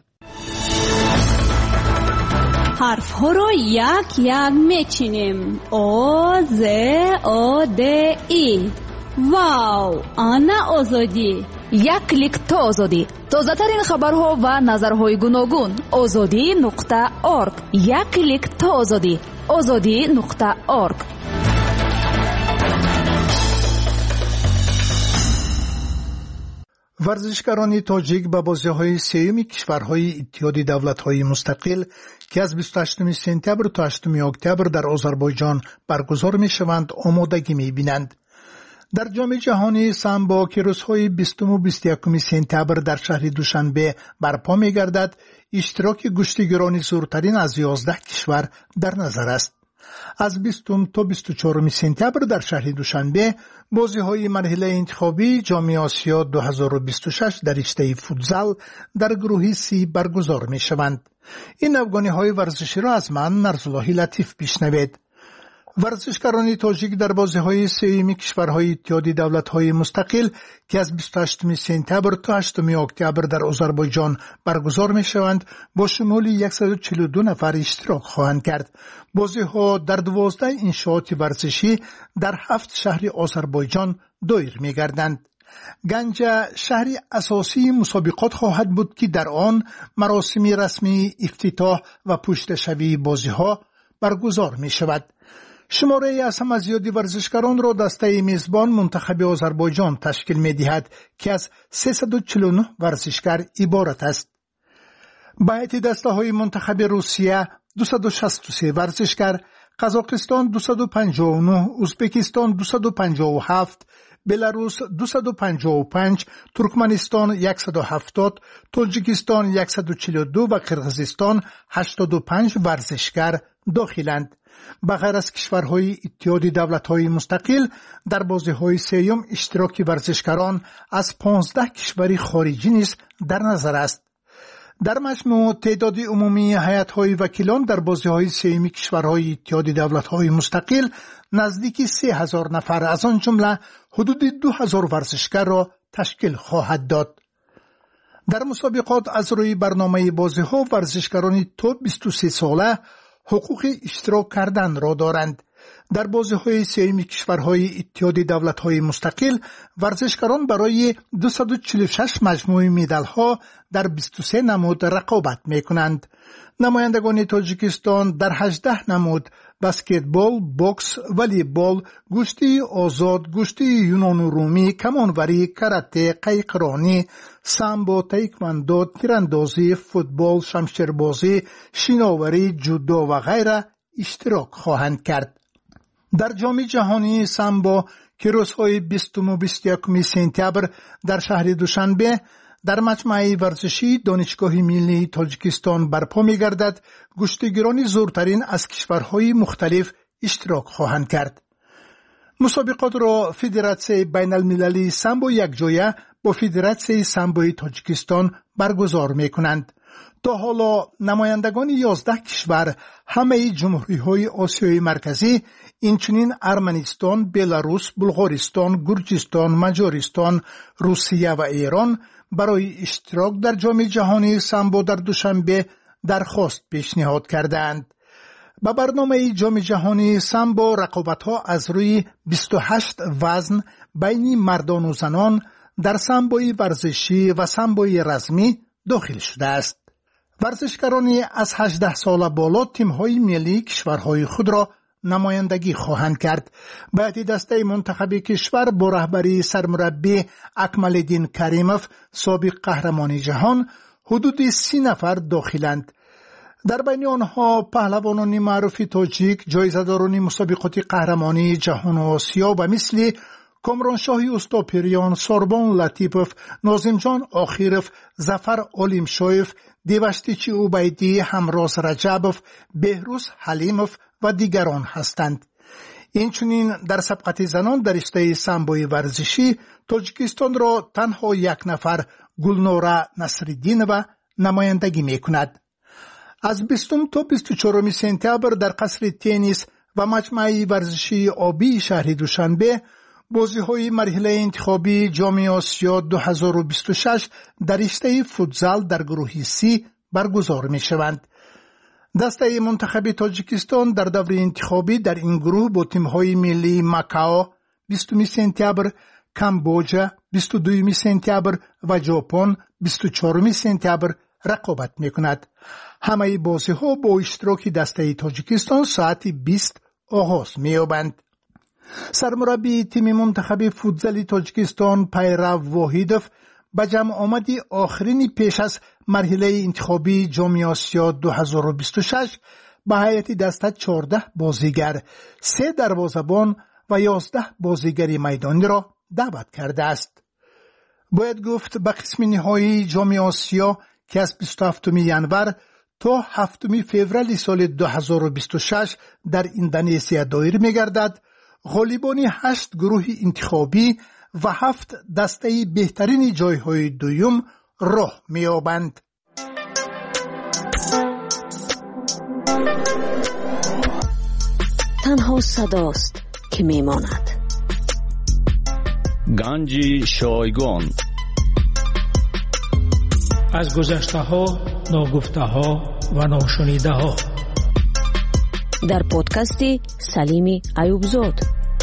حرف ها رو یک یک میچینیم. او ز او د ای. واو، آنا آزادی. یک کلیک تا آزادی. تازه ترین خبرها و نظرهای گوناگون. آزادی نقطه اورگ. یک کلیک تا آزادی. آزادی نقطه اورگ. ورزشکاران تاجیک به بازی‌های سیوم کشورهای اتحاد دولت‌های مستقل که از بیست و هشتم سپتامبر تا هشتم اکتبر در آذربایجان برگزار می‌شوند آمادگی می‌بینند. در جام جهانی سامبو که روزهای بیستم و بیست و یکم سپتامبر در شهر دوشنبه برپا می‌گردد، اشتراک گشتیگران زورترین از یازده کشور در نظر است. از بیستم تا بیست و چهارم سپتامبر در شهر دوشنبه بازی‌های مرحله انتخابی جام آسیا دو هزار و بیست و شش در رشته فوتزال در گروه سی برگزار می‌شوند. این افغانی‌های ورزشی را از من نرزاللهی لطیف بشنوید. ورزشکاران تاجیک در بازی‌های سه‌م کشورهای اتحاد دولت‌های مستقل که از بیست و هشتم سپتامبر تا هشتم اکتبر در آذربایجان برگزار می‌شوند با شمول صد و چهل و دو نفر اشتراک خواهند کرد. بازی‌ها در دوازده انشاءات ورزشی در هفت شهر آذربایجان دایر می‌گردند. گنجه شهری اساسی مسابقات خواهد بود که در آن مراسم رسمی افتتاح و پشتشوی بازی‌ها برگزار می‌شود. شماره از همه زیادی ورزشکاران را دسته میزبان منتخب آذربایجان تشکیل می‌دهد که از سیصد و چهل و نه ورزشکار عبارت است. به هیئت دسته‌های منتخب روسیه دویست و شصت و سه ورزشکار، قزاقستان دویست و پنجاه و نه، ازبکستان دویست و پنجاه و هفت، بلاروس دویست و پنجاه و پنج، ترکمنستان صد و هفتاد، تاجیکستان صد و چهل و دو و قرقیزستان هشتاد و پنج ورزشکار داخلند. بغیر از کشورهای اتحاد دولت‌های مستقل در بازی‌های سه‌م اشتراک ورزشکاران از پانزده کشور خارجی نیز در نظر است. در مجموع تعداد عمومی هیئت‌های وکیلان در بازی‌های سه‌م کشورهای اتحاد دولت‌های مستقل نزدیک سه هزار نفر از آن جمله حدود دو هزار ورزشکار را تشکیل خواهد داد. در مسابقات از روی برنامه بازی‌ها ورزشکاران تا بیست و سه ساله حقوق اشتراک کردن را دارند. در بازی‌های سه‌م کشورهای اتحاد دولت‌های مستقل ورزشکاران برای دویست و چهل و شش مجموعه مدال‌ها در بیست و سه نمود رقابت می‌کنند. نمایندگان تاجیکستان در هجده نمود بسکتبال، بوکس، والیبال، گشتی آزاد، گشتی یونان و رومی، کمانوری، کرате، قایقرانی، سامبو، تایکواندو، تیراندازی، فوتبال، شمشیربازی، شیناوری، جودو و غیره اشتراک خواهند کرد. در جام جهانی سامبو که روزهای بیستم و بیست و یکم سپتامبر در شهر دوشنبه در مجمع ورزشی دانشگاه ملی تاجیکستان برپا می‌گردد، گشتیگران زورترین از کشورهای مختلف اشتراک خواهند کرد. مسابقات را فدراسیون بین المللی سامبو یکجایه با فدراسیون سامبوی تاجیکستان برگزار می‌کنند. تا حالا نمایندگان یازده کشور همه جمهوری‌های آسیای مرکزی اینچنین ارمنستان، بلاروس، بلغارستان، گرجستان، مجارستان، روسیه و ایران برای اشتراک در جام جهانی سامبو در دوشنبه درخواست پیشنهاد کردند. با برنامه جام جهانی سامبو رقابت‌ها از روی بیست و هشت وزن بین مردان و زنان در سامبوی ورزشی و سامبوی رزمی داخل شده است. ورزشکارانی از هجده سال بالا تیم‌های ملی کشورهای خود را نمایندگی خواهند کرد. باید دسته منتخب کشور با رهبری سرمربی اکمالالدین کریموف سابق قهرمان جهان حدود سی نفر داخلند. در بین آنها پهلوانان معروف تاجیک، جایزه‌داران مسابقات قهرمانی جهان و آسیا و مثل کامرانشاهی استاپریان، سوربان لطیپوف، ناظم جان آخیروف، ظفر علیمشایف، دیوشتیچی عبیدی، همراز رجبوف، بهروز حلیموف و دیگران هستند. اینچنین در سبقت زنان در رشته سامبوی ورزشی تاجیکستان را تنها یک نفر گلنوره نصرالدینова نمایندگی میکند. از بیستم تا بیست و چهارم سپتامبر در قصر تنیس و مجمع ورزشی آبی شهر دوشنبه بازی‌های مرحله انتخابی جام آسیا دو هزار و بیست و شش در رشته فوتزال در گروه سی برگزار می‌شوند. دسته منتخب تاجیکستان در دور انتخابی در این گروه با تیم‌های ملی ماکائو بیستم سپتامبر، کامبوجا بیست و دوم سپتامبر و ژاپن بیست و چهارم سپتامبر رقابت می‌کند. همه بازی‌ها با اشتراک دسته تاجیکستان ساعت بیست آغاز می‌یابند. سرمربی تیم منتخب فوتزال تاجیکستان پیرو واحیدوف به جمع آمدی آخرین پیش از مرحله انتخابی جام آسیا دو هزار و بیست و شش به هیئت دسته چهارده بازیگر، سه دروازه‌بان و یازده بازیگر میدانی را دعوت کرده است. باید گفت به قسم نهایی جام آسیا که از بیست و هفتم ینور تا هفتم فوریه سال دو هزار و بیست و شش در اندونزیا دایر می‌گردد، غالبان هشت گروه انتخابی و هفت دسته بهترین جایهای دوم راه می‌یابند. تنها صداست که میماند. گنج شایگان. از گذشته ها، ناگفته ها و ناشنیده ها. در پادکست سلیم ایوبزاد.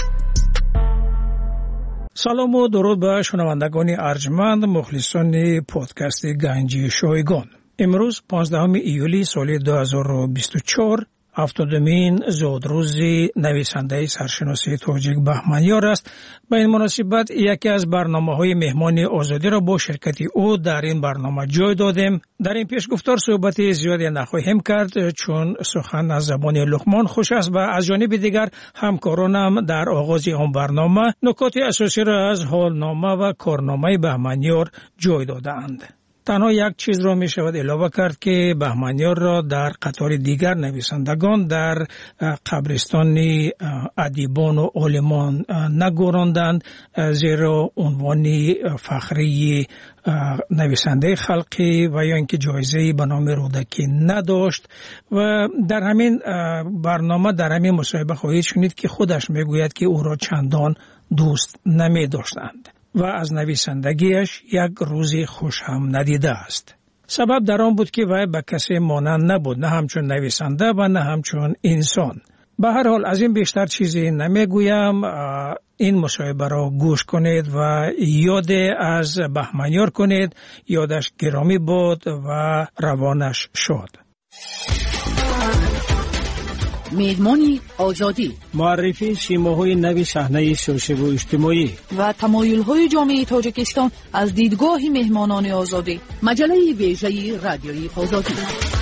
سلام و درود به شنوندگان ارجمند مخلصان پادکست گنج شایگان. امروز پانزدهم ایولی سال دو هزار و بیست و چهار هفتادمین زادروز نویسنده سرشناسی تاجیک بهمنیار است. به این مناسبت یکی از برنامه‌های مهمان آزادی را با شرکت او در این برنامه جای دادیم. در این پیشگفتار صحبت زیادی نخواهیم کرد چون سخن از زبان لقمان خوش است و از جانب دیگر همکارانم در آغاز آن برنامه نکات اساسی را از حالنامه و کارنامه بهمنیار جای دادند. تنها یک چیز را می شود علاوه کرد که بهمنیار را در قطار دیگر نویسندگان در قبرستان ادیبان و عالمان نگذراندند، زیرا عنوان فخری نویسنده خلقی و یا اینکه جایزه به نام رودکی نداشت. و در همین برنامه در همین مصاحبه خواهید شنید که خودش می گوید که او را چندان دوست نمی داشتند و از نویسندگیش یک روزی خوش هم ندیده است. سبب در آن بود که وی به کسی مانند نبود، نه همچون نویسنده و نه همچون انسان. به هر حال از این بیشتر چیزی نمیگویم. این مصاحبه را گوش کنید و یاد از بهمنیار کنید. یادش گرامی بود و روانش شاد. مهمانی آزادی، معرفی شیماهای نوی صحنه سیاسی و اجتماعی و تمایل‌های جامعه تاجیکستان از دیدگاه مهمانان آزادی. مجله ویژه رادیویی آزادی.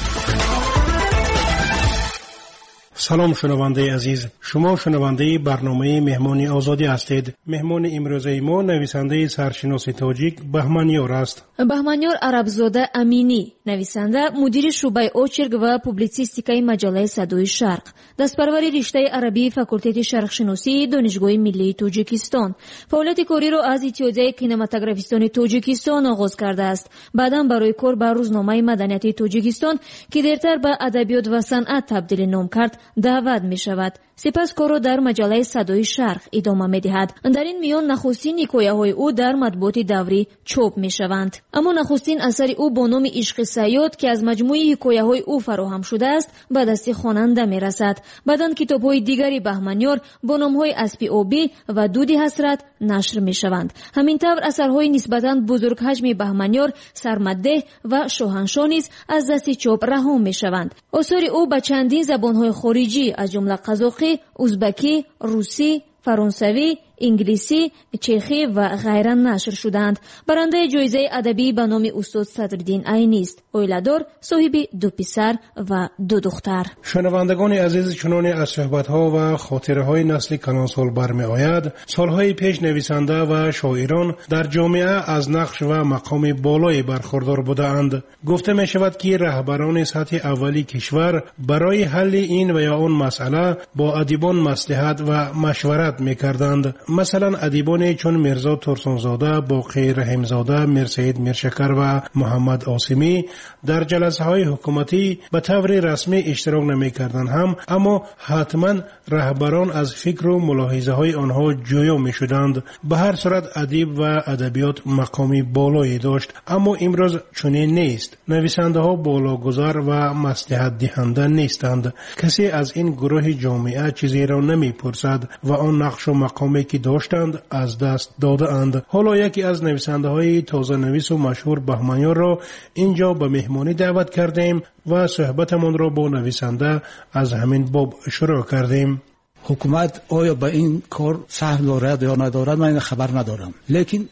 سلام شنونده عزیز، شما شنونده برنامه مهمانی آزادی هستید. مهمان امروزه ما نویسنده سرشناسی تاجیک بهمنیار است. بهمنیار عربزاده امینی، نویسنده، مدیر شعبه اوچرگ و پوبلیسیستیکای مجله صدای شرق، دستپروری رشته عربی فاکولته شرقشناسی دانشگاه ملی تاجیکستان. فعالیت کاری را از اتحادیه کینماتوگرافیستان تاجیکستان آغاز کرده است. بعداً برای کار به روزنامه مدنیت تاجیکستان که دیرتر به ادبیات و صنعت تبدیل نام کرد دعوت می شود. سپس کار را در مجله صدای شرق ادامه می دهد. در این میان نخستین حکایه های او در مطبوعات دوری چاپ می شوند. اما نخستین اثر او با نام عشق صیاد که از مجموعه حکایه های او فراهم شده است به دست خواننده می رسد. بعداً کتاب های دیگری بهمنیار با نام های اسبی آبی و دودی حسرت نشر می شوند. همینطور اثرهای نسبتاً بزرگ حجم بهمنیار سرمده و شاهنشاه نیز از دست چاپ رها می شوند. آثار او به چندین زبان‌های خارجی از جمله قزاقی، ازبکی، روسی، فرانسوی، انگلیسی، چخی و غیره نشر شدند. برنده جایزه ادبی به نام استاد صدرالدین عینی است. اویلادار، صاحب دو پسر و دو دختر. شنوندگان عزیز، چنان از صحبت‌ها و خاطره‌های نسل کلانسال برمی آید، سالهای پیش نویسنده و شاعران در جامعه از نقش و مقام بالایی برخوردار بودند. گفته می شود که رهبران سطح اولی کشور برای حل این و یا آن مسئله با ادیبان مصلحت و مشورت می کردند. مثلا ادیبان چون میرزا ترسانزاده، باقی رحیمزاده، میرسید میرشکر و محمد عاصمی در جلسه های حکومتی به طور رسمی اشتراک نمی کردند هم، اما حتما رهبران از فکر و ملاحظه های آنها جویا می شدند. به هر صورت ادیب و ادبیات مقامی بالایی داشت، اما امروز چنین نیست. نویسنده ها بالاگذار و مصلحت دهنده نیستند. کسی از این گروه جامعه چیزی را نمی پرسد و آن نقش و مقامی که داشتند از دست داده اند. حالا یکی از نویسنده های تازه نویس و مشهور بهمنیار را اینجا به مهمانی دعوت کردیم و صحبتمان را با نویسنده از همین باب شروع کردیم. حکومت آیا به این کار سهم دارد یا ندارد من خبر ندارم، لیکن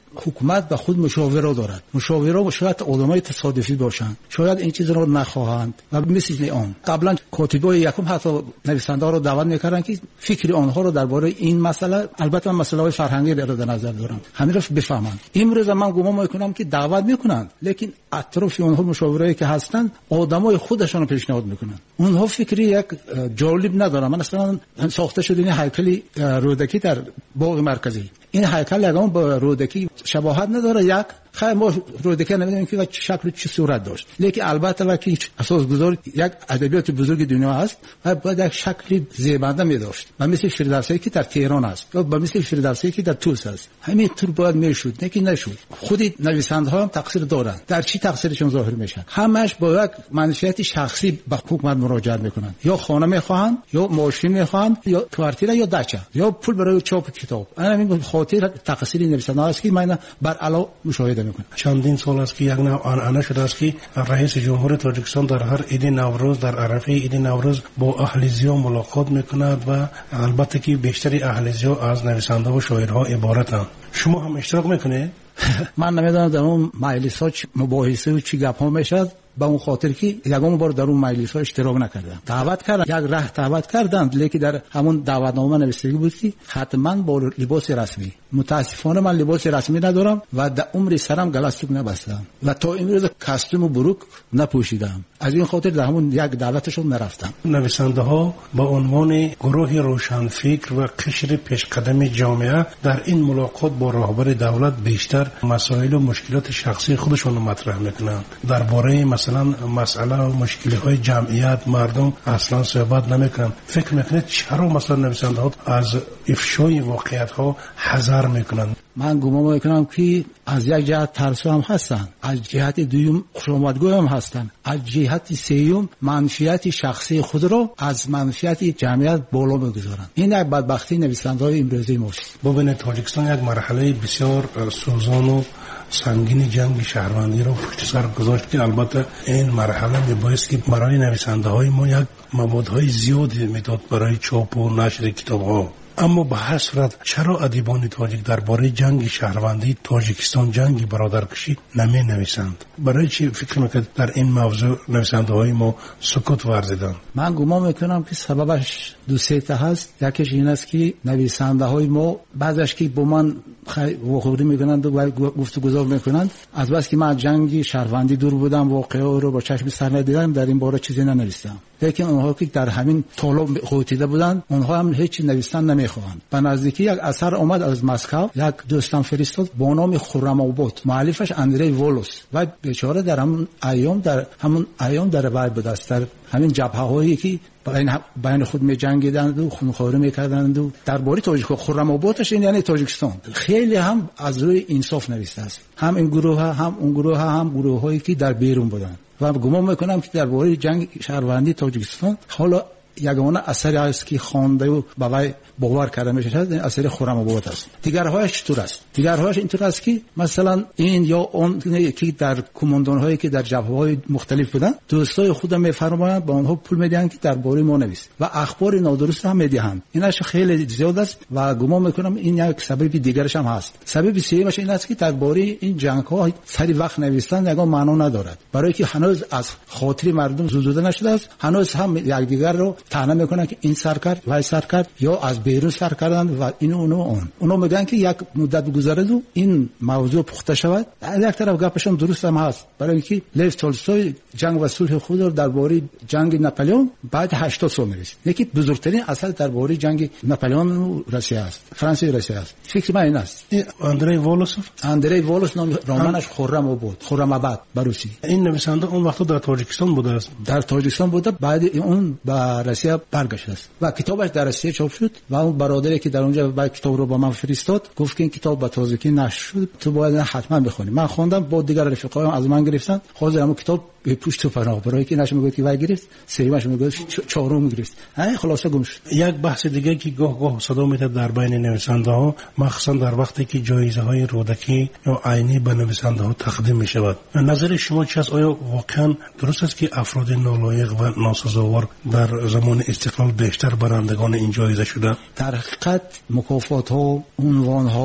حکومت به خود مشاورا دارد. مشاورا شاید آدمای تصادفی باشند، شاید این چیز را نخواهند و مثل آن قبلا کاتبای یکم حتی نویسنده ها رو دعوت میکردن که فکر آنها رو درباره این مسئله، البته مسئله های فرهنگی در نظر دارم، همین رو بفهمند. امروز من گمان میکنم که دعوت میکنند، لیکن اطراف اونها مشاورایی که هستند آدمای خودشون رو پیشنهاد میکنند. اونها فکری یک جالب ندارن. من اصلا ساخته شده این هیکل رودکی در باغ مرکزی، این هیکل یگان با رودکی شباهت نداره. یک خیلی ما رودکی نمیدونیم که شکل چه صورت داشت، لیکن البته وقتی اساس گذار یک ادبیات بزرگ دنیا است و باید یک شکل زیبنده می داشت و مثل فردوسی که در تهران است یا مثل فردوسی که در توس است، همین طور باید میشد، لیکن نشد. خود نویسنده ها هم تقصیر دارند. در چی تقصیرشون ظاهر میشه؟ همش با یک منشیت شخصی به حکومت مراجعه میکنند، یا خانه میخواهند یا ماشین میخواهند یا کوارتیر یا دچه یا پول برای چاپ کتاب. همین خاطر تقصیر نویسنده است که من بر علا مشاهده میکنم. چندین سال است که یک نوع آنعنه شده است که رئیس جمهور تاجیکستان در هر عید نوروز، در عرفه عید نوروز با اهلیزیا ملاقات میکند و البته که بیشتری اهلیزیا از نویسنده و شاعرها عبارتند. شما هم اشتراک میکنید؟ من نمیدونم در اون مجلس ها مباحثه و چی گپ ها میشد، با اون خاطر که یگام بار در اون مجلس ها اشتراک نکردم. دعوت کردن، یک ره دعوت کردند، لیکن در همون دعوتنامه نوشته بود که حتما با لباس رسمی. متاسفانه من لباس رسمی ندارم و در عمر سرم گلستوک نبستم و تا امروز کاستوم و بروک نپوشیدم. از این خاطر در همون یک دعوتشون نرفتم. نویسنده ها با عنوان گروه روشنفکر و قشر پیشقدم جامعه در این ملاقات با رهبر دولت بیشتر مسائل و مشکلات شخصی خودشون رو مطرح میکنند. درباره مثلا مسئله و مشکلات جمعیت مردم اصلا صحبت نمیکنند. فکر میکنید چرا مثلا نویسنده ها از افشای واقعیت ها حذر میکنند؟ من گمان میکنم که از یک جهت ترسو هم هستن، از جهت دوم خوشامدگو هم هستن، از جهت سوم منفعت شخصی خود را از منفعت جمعیت بالا میگذارند. این یک بدبختی نویسنده‌های امروزی ماست. ببینید تاجیکستان یک مرحله بسیار سوزان و سنگین جنگ شهروندی رو پشت سر گذاشت که البته این مرحله میبایست که برای نویسنده های ما یک موادهای زیادی میداد برای چاپ و نشر کتاب ها. اما به هر صورت چرا ادیبان تاجیک درباره جنگ شهروندی تاجیکستان، جنگ برادرکشی نمی نویسند؟ برای چی فکر میکنید در این موضوع نویسنده های ما سکوت ورزیدند؟ من گمان میکنم که سببش دو سه تا هست. یکیش این است که نویسنده های ما بعضش که با من وقوعی میکنند و گفتگو میکنند، از بس که من جنگ شهروندی دور بودم، واقعه رو با چشم سر ندیدم، در این باره چیزی ننوشتم. لیکن اونها که در همین طالب قوتیده بودند، اونها هم هیچ نوشتن نمیخواهند. به نزدیکی یک اثر اومد از مسکو، یک دوستم فرستاد با نام خرم آباد، مؤلفش اندری وولوس و بیچاره در همون ایام در همون ایام در وای بود است، در همین جبهه هایی که بین بین خود می جنگیدند و خونخواری میکردند و درباره تاجیک خرم آبادش این یعنی تاجیکستان خیلی هم از روی انصاف نوشته است. هم این گروه ها هم اون گروه ها هم گروه هایی که در بیرون بودند و گمان میکنم که درباره جنگ شهروندی تاجیکستان حالا یگانه اثری است که خوانده و باور باور کرده میشه این اثر خرم آباد است. دیگرهایش چطور است؟ دیگرهایش اینطور است که مثلا این یا اون که در کماندان هایی که در جبهه های مختلف بودن دوستای خودم میفرمایند با اونها پول میدهند که درباره ما نویس و اخبار نادرست هم میدهند. اینش خیلی زیاد است و گمان میکنم این یک سبب دیگرش هم هست. سبب سومش این است که درباره این جنگ ها سری وقت نوشتن یگان معنا ندارد، برای که هنوز از خاطر مردم زدوده نشده است. هنوز هم یکدیگر رو طعنه میکنن که این سر کرد وای سر کرد یا از بیرون سر کردن و اینو اونو اون اونو میگن که یک مدت گذره و این موضوع پخته شود. یک طرف گپشون درست هم هست، برای اینکه لیو تولستوی جنگ و صلح خود رو درباره جنگ ناپلئون بعد هشتاد سال نوشت. یکی بزرگترین اثر درباره جنگ ناپلئون و روسیه است، فرانسه و روسیه است. فکر من این است. اندری وولوس اندری وولوس نام رمانش خرم آباد، خرم آباد بروسی. این نویسنده اون وقت در تاجیکستان بوده است. در تاجیکستان بوده، بعد اون به روسیه برگشت است و کتابش در روسیه چاپ شد و اون برادری که در اونجا با کتاب رو با من فرستاد گفت که این کتاب به تازگی نشر شد، تو باید حتما بخونی. من خوندم، با دیگر رفقایم از من گرفتن، حاضر همون کتاب به پشت و پناه برای که نشه میگه که وای گرفت، سومش میگه چهارم گرفت. ای خلاصه گم شد. یک بحث دیگه که گاه گاه صدا میاد در بین نویسنده ها، مخصوصا در وقتی که جایزه های رودکی یا عینی به نویسنده ها تقدیم می شود، نظر شما چی است؟ آیا واقعا درست است که افراد نالایق و ناسزاوار در زمان استقلال بیشتر برندگان این جایزه شده؟ در حقیقت مکافات ها، عنوان ها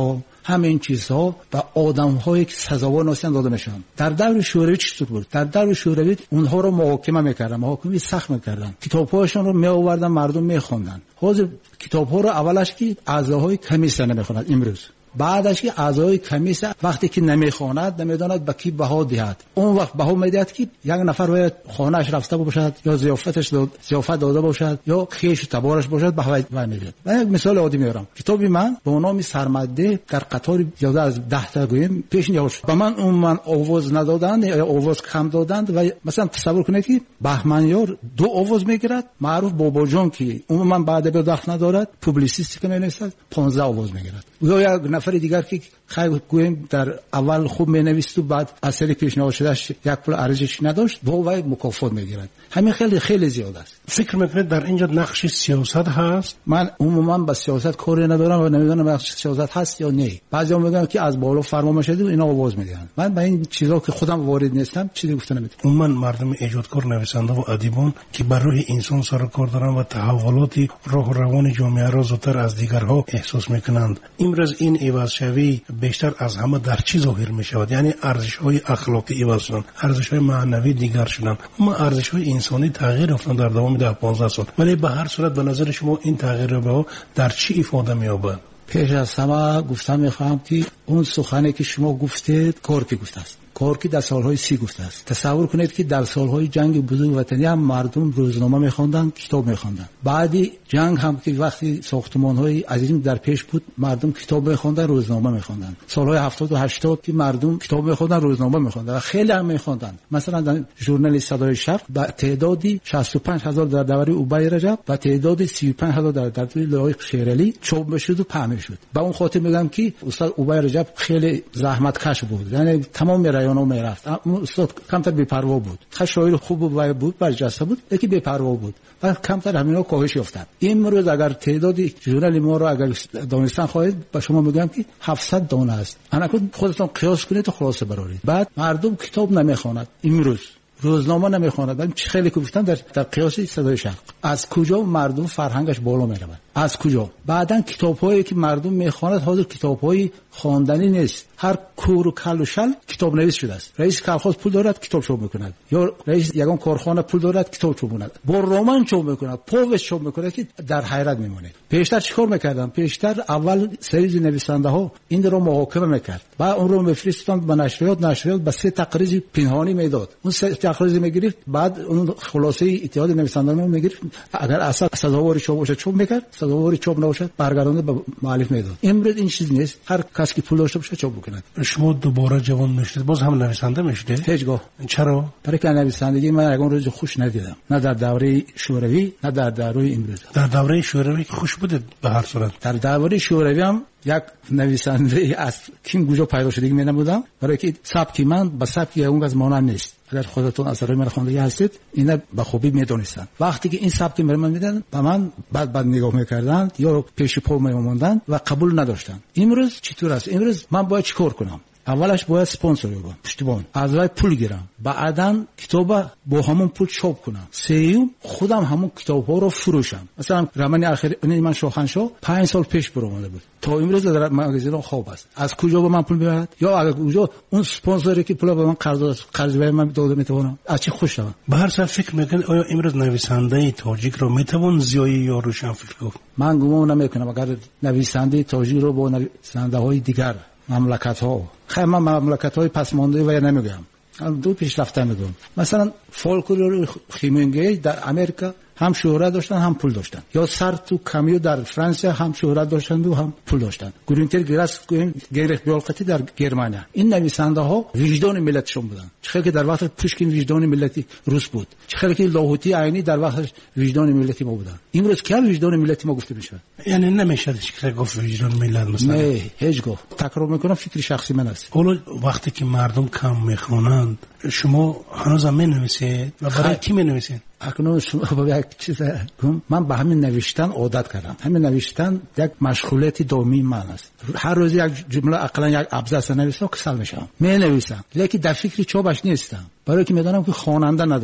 همین چیزها و آدم‌هایی که سزاوار نیستن داده میشن. در دور شوروی چطور بود؟ در دور شوروی اونها رو محاکمه میکردن، محاکمه سخت میکردن، کتاب‌هاشون رو میآوردن مردم میخوندن. حاضر کتاب‌ها رو اولش که اعضاهای کمیسیون نمیخونن، امروز بعدش که اعضای کمیسیون وقتی که نمیخواند نمیداند به کی بها دهد، اون وقت بها میدهد که یک نفر باید خانه‌اش رفته باشد یا ضیافتش داد ضیافت داده باشد یا خیش تبارش باشد بها میدهد. من یک مثال عادی میارم. کتابی من با نام سرمده در قطار زیاده از ده تا گویم پیش نیاورد. به من اون من آواز ندادند یا آواز کم دادند و مثلا تصور کنید که بهمنیار دو آواز میگیرد، معروف بابا جان که اون من بعد به دخل ندارد، پوبلیسیستی که نمی‌نویسد پانزده آواز میگیرد. یا یک نفر دیگر که خیلی گویم در اول خوب مینویست و بعد اثر پیشنهاد شدهش یک پول ارزش نداشت با وای مکافات میگیرد. همین خیلی خیلی زیاد است. فکر میکنید در اینجا نقش سیاست هست؟ من عموما با سیاست کاری ندارم و نمیدونم نقش سیاست هست یا نه. بعضیا میگن که از بالا فرمان شده و اینا آواز میدن. من با این چیزا که خودم وارد نیستم چیزی گفتن نمیتونم. عموما مردم ایجادکار، نویسنده و ادیبان که بر روح انسان سر کار دارن و تحولات روح و روان جامعه را زودتر از دیگرها احساس میکنند. امروز این عوض شوی بیشتر از همه در چی ظاهر می شود؟ یعنی ارزش های اخلاقی عوض شدن، ارزش های معنوی دیگر شدن، اما ارزش های انسانی تغییر افتادن در دوام ده پانزده سال. ولی به هر صورت به نظر شما این تغییر به در چی ifade می‌یابد؟ پیش از همه گفتم میخوام که اون سخنی که شما گفتید کورکی گفته است، کورکی در سالهای سی گفته است. تصور کنید که در سالهای جنگ بزرگ وطنی هم مردم روزنامه میخواندن، کتاب میخواندن. بعدی جنگ هم که وقتی ساختمان‌های عظیم در پیش بود مردم کتاب میخواندن، روزنامه میخواندن. سالهای هفتاد و هشتاد که مردم کتاب میخواندن، روزنامه میخواندن و خیلی هم میخواندن. مثلا در ژورنال صدای شرق با تعدادی شصت و پنج هزار در دوره اوبای رجب و تعدادی سی و پنج هزار در دوره لایق شیرالی چاپ میشد و پهن میشد. با اون خاطر میگم که استاد اوبای رجب خیلی زحمت کش بود، یعنی تمام رایانو میرفت. اون استاد کمتر بی‌پروا بود، خیلی شاعر خوب بود، بود برجسته بود، یکی بی‌پروا بود و کمتر همینا کاهش یافتند. امروز اگر تعدادی ژورنال ما رو اگر دانستان خواهید با شما میگم که هفتصد دانه است. انا خودتون قیاس کنید و خلاصه برارید. بعد مردم کتاب نمیخواند، امروز روزنامه نمیخواند. من خیلی گفتم در در قیاس صدای شرق از کجا مردم فرهنگش بالا میره؟ از کجا؟ بعدن کتاب‌هایی که مردم میخواند حاضر کتاب‌های خواندنی نیست. هر کور و کل و شل کتاب نویس شده است. رئیس کارخانه پول دارد کتاب چاپ میکند، یا رئیس یگان کارخانه پول دارد کتاب چاپ میکند، با رمان چاپ میکند، پوست چاپ میکند که در حیرت میمونه. پیشتر چیکار میکردن؟ پیشتر اول سری نویسنده ها این رو محاکمه میکرد، بعد اون رو میفرستند به نشریات، نشریات به سه تقریر پنهانی میداد، اون سه تقریر میگرفت، بعد اون خلاصه اتحاد نویسندگان میگرفت، اگر اصلا سزاوار چاپ باشه چاپ میکرد، سزاوار چاپ نباشه برگردونده به مؤلف میداد. امروز این چیز نیست، هر کسی که پول داشته باشه چاپ بکنه. شما دوباره جوان میشید باز هم نویسنده میشید؟ هیچگاه. چرا؟ برای که نویسندگی من اون روز خوش ندیدم، نه در دوره شوروی نه در دوره امروز. در دوره شوروی خوش بوده به هر صورت. در دوره شوروی هم یک نویسنده از کیم گوجا پیدا شده می نمودم، برای که سبک من با سبک اون از مانند نیست. اگر خودتون اثرای من خوانده هستید اینا به خوبی میدونستان. وقتی که این سبک من میدن به من بعد بعد نگاه میکردن یا پیش پا میموندن و قبول نداشتن. امروز چطور است؟ امروز من باید چیکار کنم؟ اولش باید اسپانسر بگم، پشتیبان، از وای پول گیرم، بعداً کتاب با همون پول چاپ کنم، سوم خودم همون کتاب‌ها رو فروشم. مثلا رمان اخیر من شاهنشاه پنج سال پیش برآمده بود، تا امروز در مغازه خواب است. از کجا به من پول میاد؟ یا اگر کجا اون اسپانسری که پول به من قرض قرض به من داده میتونم از چی خوش شوم؟ به هر صورت فکر میکنم آیا امروز نویسنده تاجیک رو میتوان زیایی یا روشن فکر گفت؟ من گمان نمیکنم اگر نویسنده تاجیک رو با نویسنده‌های دیگر مملکت ها، خیلی من مملکت های پسمانده و نمیگم، دو پیشرفته میگم. مثلا فولکلور خیمنگی در امریکا هم شهرت داشتن هم پول داشتن، یا سارتر و کامیو در فرانسه هم شهرت داشتن و هم پول داشتن، گرینتر گراس گریخ بیالقتی در گرمانیا. این نویسنده ها وجدان ملتشون بودن. چه که در وقت پوشکین وجدان ملتی روس بود، چه که لاهوتی عینی در وقت وجدان ملتی ما بودن. امروز که وجدان ملتی ما گفته میشه؟ یعنی نمیشه که گفت وجدان ملت مثلا. نه هیچگاه. تکرار میکنم فکر شخصی من است. حالا وقتی که مردم کم میخونند شما هنوز هم مینویسید و برای کی مینویسید؟ اکنون شما با یک چیز من به همین نوشتن عادت کردم. همین نوشتن یک مشغولیت دائمی من است. هر روز یک جمله اقلا یک ابزار نویسم کسل میشم، می نویسم، لیکن در فکر چوبش نیستم، برای که میدونم که خواننده ندارم.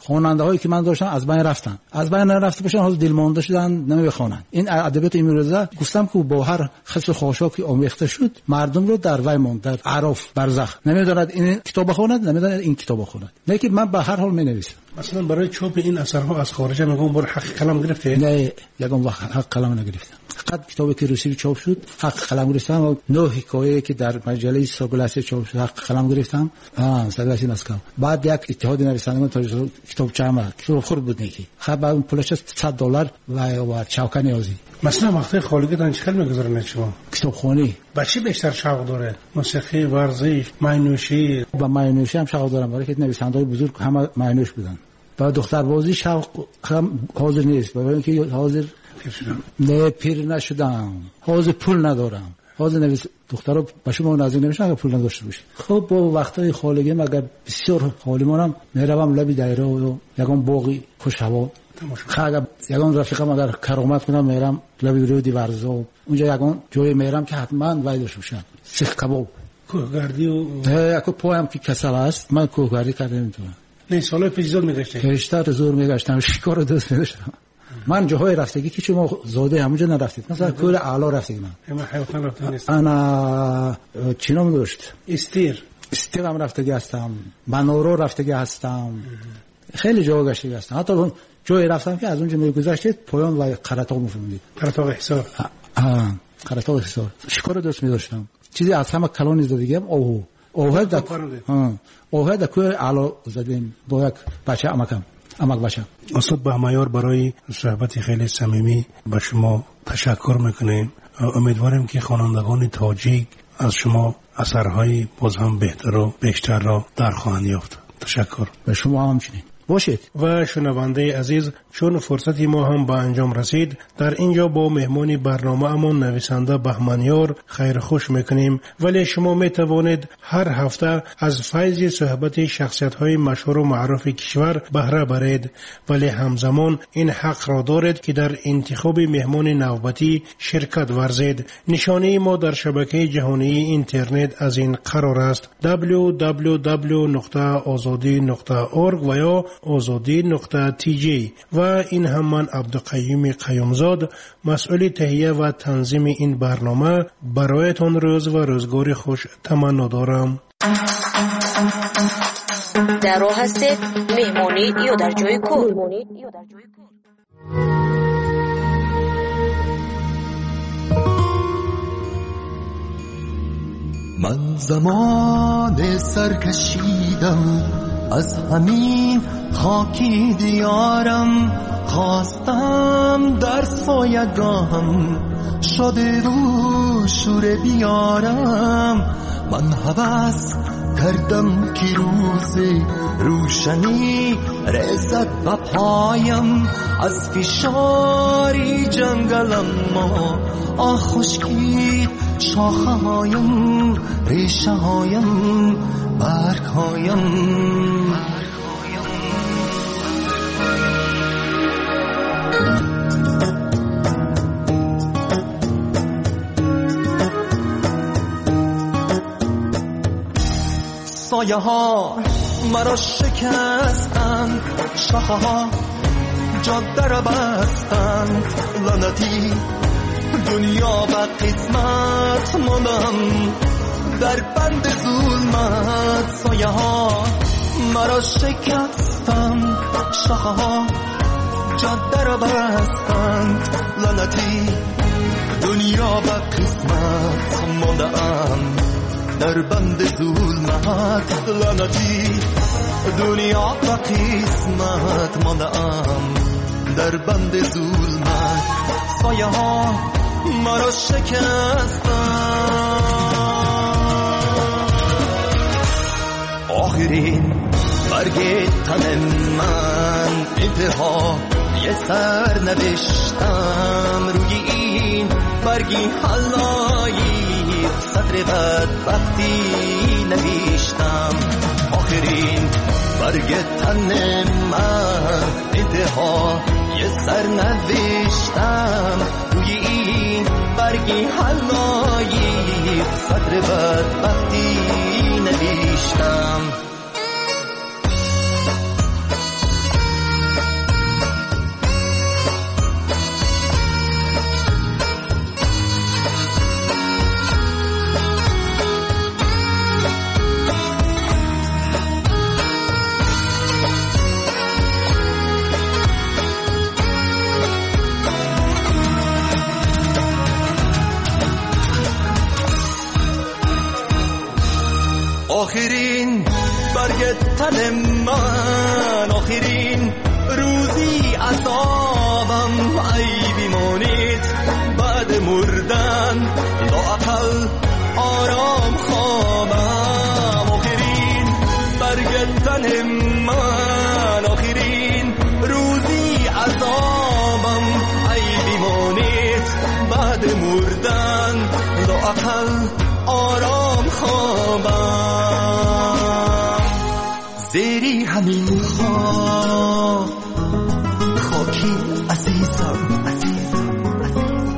خواننده هایی که من داشتم از بین رفتن، از بین رفته باشن، حالا دلمانده شدن نمیخوانن. این ادبیات امروزه گفتم که با هر خصل خاشاکی آمیخته شد، مردم رو در وی ماند، در عرف برزخ. نمیداند این کتاب بخواند، نمیداند این کتاب بخواند. نه که من به هر حال مینویسم. مثلا برای چاپ این اثرها از خارج میگم بر حق قلم گرفته؟ نه، یگان وقت حق قلم نگرفتم. فقط کتابی که روسی چاپ شد حق قلم گرفتم و نه حکایه که در مجله سوگلاسی چاپ شد حق قلم گرفتم. ها سوگلاسی مسکو. بعد یک اتحاد نویسندگان تا کتاب چما کتاب خورد بود نیکی. خب اون پولش صد دلار و و چاوکا نیازی. مثلا وقتی خالقتان چقدر میگذارن شما؟ کتابخوانی. با چی بیشتر شوق داره؟ موسیقی، ورزش، معنوشی؟ با معنوشی هم شوق دارم، برای که نویسنده‌های بزرگ همه معنوش بودن. با دختر بازی شوق هم حاضر نیست، برای اینکه حاضر نه پیر نشدم، حاضر پول ندارم. حاضر نویس دخترها با شما نازک نمیشن اگه پول نداشته باشه. خب با وقتای خالگی مگر بسیار حالیمونم میروم لبی دایره و یگان باقی خوش هوا. خب یگان رفیقم در کرامت کنم میرم لبی رو دیوارزو، اونجا یگان جای میرم که حتما وای داشته باشم. سیخ کباب، کوهگردی و اگه پایم که کسل است من کوهگردی کردم نمیتونم. نه سالای پیش زور میگشته. پیشتر زور میگشتم، شکار دوست می‌داشتم. من جاهای رفتگی که شما زاده همونجا نرفتید، مثلا کل اعلا رفتگی من. من حیوان رفتم نیست. انا چی نام داشت؟ استیر. استیر هم رفتگی هستم. منورو رفتگی هستم. خیلی جا گشتگی هستم. حتی جایی رفتم که از اونجا میگذشتید پایان و قرطاق میفهمید. قرطاق حصار. آه قرطاق حصار. شکار دوست می‌داشتم. چیزی از همه کلان زدگیم اوه. اوه دک. ها. اوه دک اعلا زدیم با یک بچه امکم. امک بچه. استاد بهمایار برای صحبت خیلی صمیمی به شما تشکر میکنیم. امیدواریم که خوانندگان تاجیک از شما اثرهای باز هم بهتر و بیشتر را در خواهند یافت. تشکر. به شما همچنین. باشید. و شنونده عزیز، چون فرصتی ما هم به انجام رسید، در اینجا با مهمان برنامه امان نویسنده بهمانیار خیر خوش میکنیم. ولی شما میتوانید هر هفته از فیض صحبت شخصیت های مشهور و معروف کشور بهره برید، ولی همزمان این حق را دارید که در انتخاب مهمان نوبتی شرکت ورزید. نشانه ما در شبکه جهانی اینترنت از این قرار است: دبلیو دبلیو دبلیو نقطه آزادی نقطه اورگ و یا آزادی نقطه تی جی. و این هم من عبدالقیوم قیومزاد، مسئول تهیه و تنظیم این برنامه، برایتان روز و روزگار خوش تمنا دارم. در راه هستید مهمانی یا در جای کار؟ من زمان سرکشیدم از همین خاکی دیارم، خواستم در سایگاهم شده رو شور بیارم. من هوس کردم که روز روشنی رسد و پایم از فشاری جنگلم، ما آه خشکید شاخه هایم، ریشه هایم، برگ هایم. سایه ها مرا شکستند، شاخه ها جاده را بستند، لعنتی دنیا و قسمت ماندم در بند ظلمت. سایه ها مرا شکستند، شاخه ها جاده را بستند، لعنتی دنیا و قسمت ماندم در بند ظلمت. لعنتی دنیا و قسمت ماندم در بند ظلمت. سایه ها مرا شکستند. آخرین برگ تن من انتها یه سر نوشتم، روی این برگی حلایی سطر بدبختی نوشتم. آخرین برگ تن من انتها یه سر نوشتم، روی این برگی حلایی سطر بدبختی نوشتم. آخرین برگ تن من، آخرین روزی عذابم ای بیمانید بعد مردن لااقل آرام خوابم. آخرین برگ تن من، آخرین روزی عذابم ای بیمانید بعد مردن لااقل آرام خوابم. زیری همین خواب خاکی عزیزم عزیزم عزیزم.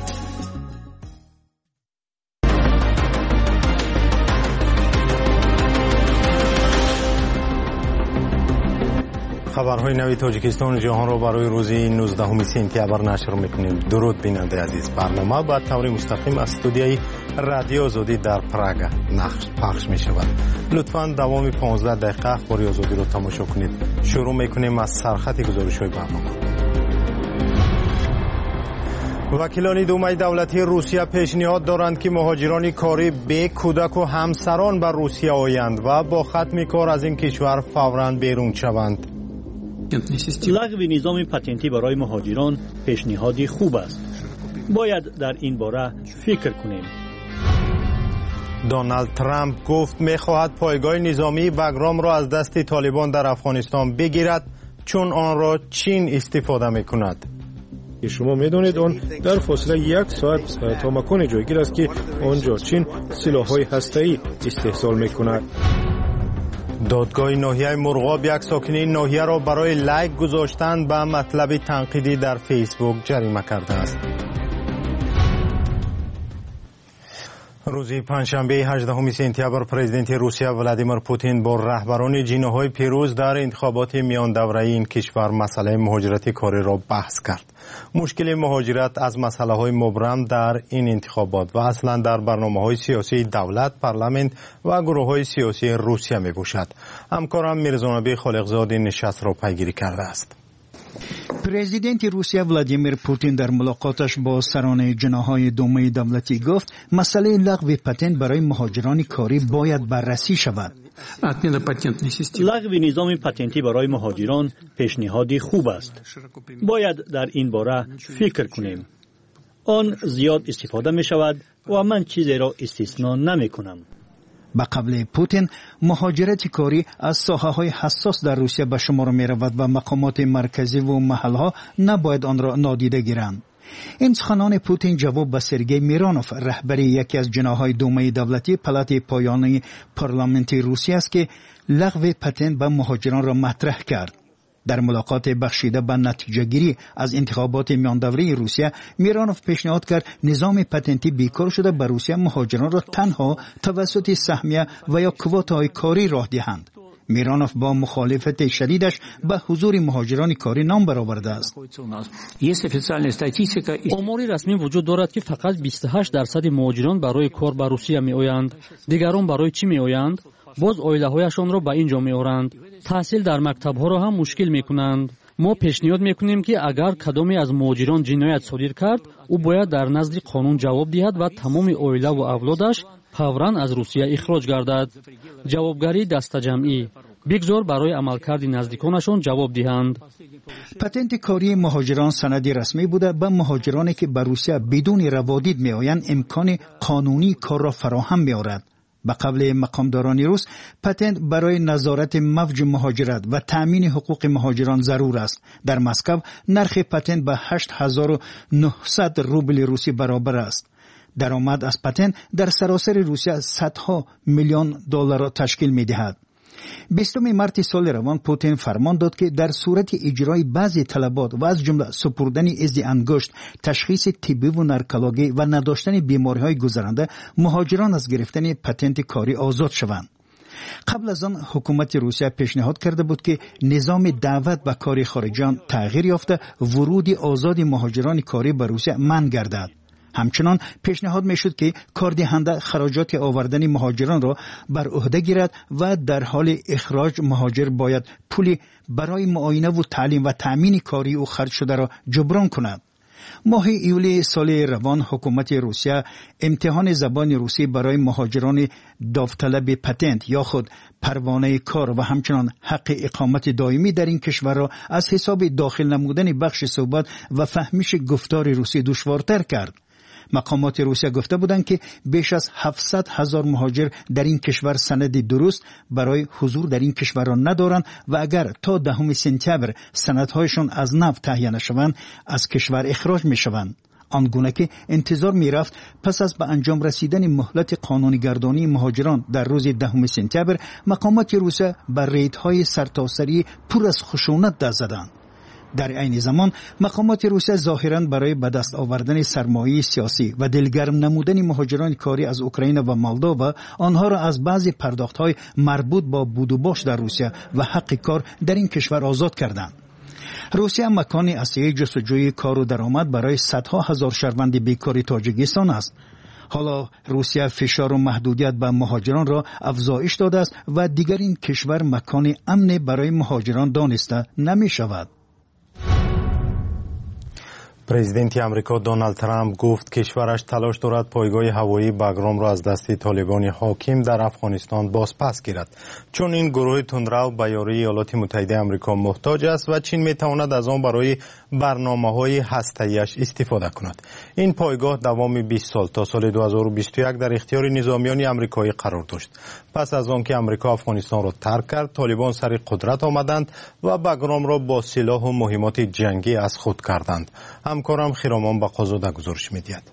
خبرهای نوی تاجیکستان جهان را برای روز نوزدهم سپتامبر نشر میکنیم. درود بیننده عزیز. برنامه با طور مستقیم از استودیوی رادیو آزادی در پراگ پخش می شود. لطفاً دوام پانزده دقیقه اخبار آزادی را تماشا کنید. شروع میکنیم از سرخط گزارش‌های برنامه. وکیلان دومای دولتی روسیه پیشنهاد دارند که مهاجران کاری به کودک و همسران به روسیه آیند و با ختم کار از این کشور فوراً بیرون شوند. لغو نظام پتنتی برای مهاجران پیشنهادی خوب است. باید در این باره فکر کنیم. دونالد ترامپ گفت می‌خواهد پایگاه نظامی بگرام را از دست طالبان در افغانستان بگیرد چون آن را چین استفاده می‌کند. شما می‌دانید آن در فاصله یک ساعت تا مکان جایگیر است که آنجا چین سلاح‌های هسته‌ای استحصال می‌کند. دادگاه ناحیه مرغاب یک ساکنین ناحیه را برای لایک گذاشتن به مطلب تنقیدی در فیسبوک جریمه کرده است. روز پنجشنبه هجدهم سپتامبر پرزیدنت روسیه ولادیمیر پوتین با رهبران جناح‌های پیروز در انتخابات میان دوره این کشور مسئله مهاجرت کاری را بحث کرد. مشکل مهاجرت از مسئله‌های مبرم در این انتخابات و اصلا در برنامه‌های سیاسی دولت، پارلمان و گروه‌های سیاسی روسیه می‌باشد. همکارم میرزانبی خالقزاد نشست را پیگیری کرده است. پرزیدنت روسیه ولادیمیر پوتین در ملاقاتش با سران جناح‌های دومه دولتی گفت مسئله لغو پتنت برای مهاجران کاری باید بررسی شود. لغو نظام پتنتی برای مهاجران پیشنهادی خوب است. باید در این باره فکر کنیم. آن زیاد استفاده می شود و من چیزی را استثنا نمی کنم. به قبل پوتین مهاجرت کاری از ساحه‌های حساس در روسیه به شمار می رود و مقامات مرکزی و محل‌ها نباید آن را نادیده گیرند. این سخنان پوتین جواب به سرگئی میرانوف رهبر یکی از جناح‌های دومه دولتی پلات پایانی پارلمانتی روسیه است که لغو پتنت به مهاجران را مطرح کرد. در ملاقات بخشیده به نتیجه گیری از انتخابات میان دوره روسیه میرانوف پیشنهاد کرد نظام پتنتی بیکار شده به روسیه مهاجران را تنها توسط سهمیه و یا کوتاهای کاری راه دهند. میرانوف با مخالفت شدیدش به حضور مهاجران کاری نام برآورده است. آماری رسمی وجود دارد که فقط بیست و هشت درصد مهاجران برای کار به روسیه می آیند. دیگران برای چی می آیند؟ باز عائله‌هایشان را به اینجا می آورند. تحصیل در مکتب‌ها را هم مشکل می کنند. ما پیشنهاد می کنیم که اگر کدامی از مهاجران جنایت صادر کرد، او باید در نزد قانون جواب دهد و تمام عائله و اولادش فوراً از روسیه اخراج گردد. جوابگری دسته‌جمعی بگذار برای عملکرد نزدیکانشان جواب دهند. پتنت کاری مهاجران سندی رسمی بوده به مهاجرانی که به روسیه بدون روادید می آیند امکان قانونی کار را فراهم می آورد. به قبل مقامداران روس پتنت برای نظارت موج مهاجرت و تأمین حقوق مهاجران ضرور است. در مسکو نرخ پتنت به هشت هزار و نهصد روبل روسی برابر است. درآمد از پتنت در سراسر روسیه صدها میلیون دلار را تشکیل می دهد. بیستم مارت سال روان پوتین فرمان داد که در صورت اجرای بعضی طلبات و از جمله سپردن عضو انگشت، تشخیص طبی و نارکولوژی و نداشتن بیماری‌های گذرنده مهاجران از گرفتن پتنت کاری آزاد شوند. قبل از آن حکومت روسیه پیشنهاد کرده بود که نظام دعوت به کار خارجیان تغییر یافته ورود آزاد مهاجران کاری به روسیه منع گردد. همچنان پیشنهاد میشد که کاردهنده خراجات آوردن مهاجران را بر عهده گیرد و در حال اخراج مهاجر باید پولی برای معاینه و تعلیم و تأمین کاری او خرج شده را جبران کند. ماه ایولی سال روان حکومت روسیه امتحان زبان روسی برای مهاجران داوطلب پتنت یا خود پروانه کار و همچنان حق اقامت دائمی در این کشور را از حساب داخل نمودن بخش صحبت و فهمیش گفتار روسی دشوارتر کرد. مقامات روسیه گفته بودند که بیش از هفتصد هزار مهاجر در این کشور سند درست برای حضور در این کشور را ندارند و اگر تا دهم سپتامبر سندهایشان از نو تهیه نشوند از کشور اخراج میشوند. آنگونه که انتظار میرفت پس از به انجام رسیدن مهلت قانونیگردانی مهاجران در روز دهم سپتامبر مقامات روسیه بر ریدهای سرتاسری پر از خشونت دست زدند. در عین زمان مقامات روسیه ظاهراً برای به دست آوردن سرمایه سیاسی و دلگرم نمودن مهاجران کاری از اوکراین و مولداوا آنها را از بعضی پرداخت‌های مربوط با بود و باش در روسیه و حق کار در این کشور آزاد کردند. روسیه مکان اصلی جستجوی کار و درآمد برای صدها هزار شهروند بیکار تاجیکستان است. حالا روسیه فشار و محدودیت به مهاجران را افزایش داده است و دیگر این کشور مکان امن برای مهاجران دانسته نمی شود. پرزیدنت آمریکا دونالد ترامپ گفت کشورش تلاش دارد پایگاه هوایی بگرام را از دست طالبان حاکم در افغانستان بازپس گیرد، چون این گروه تندرو به یاری ایالات متحده آمریکا محتاج است و چین میتواند از آن برای برنامه‌های هسته‌ایش استفاده کند. این پایگاه دوام بیست سال تا سال دو هزار و بیست و یک در اختیار نظامیان آمریکایی قرار داشت. پس از آنکه آمریکا افغانستان را ترک کرد، طالبان سر قدرت آمدند و بگرام را با سلاح و مهمات جنگی از خود کردند. همکارم خیرامان بقازاده گزارش می‌دهد.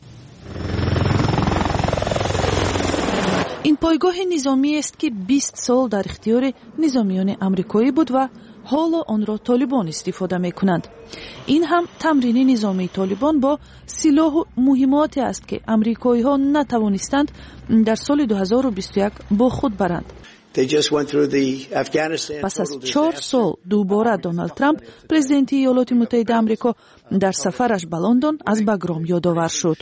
این پایگاه نظامی است که بیست سال در اختیار نظامیان آمریکایی بود و حالا آن را طالبان استفاده می‌کنند. این هم تمرین نظامی طالبان با سلاح و مهمات است که آمریکایی‌ها نتوانستند در سال دو هزار و بیست و یک با خود برند. پس از چهار سال دوباره دونالد ترامپ پرزیدنت ایالات متحده آمریکا در سفرش به لندن از بگرام یادآور شد.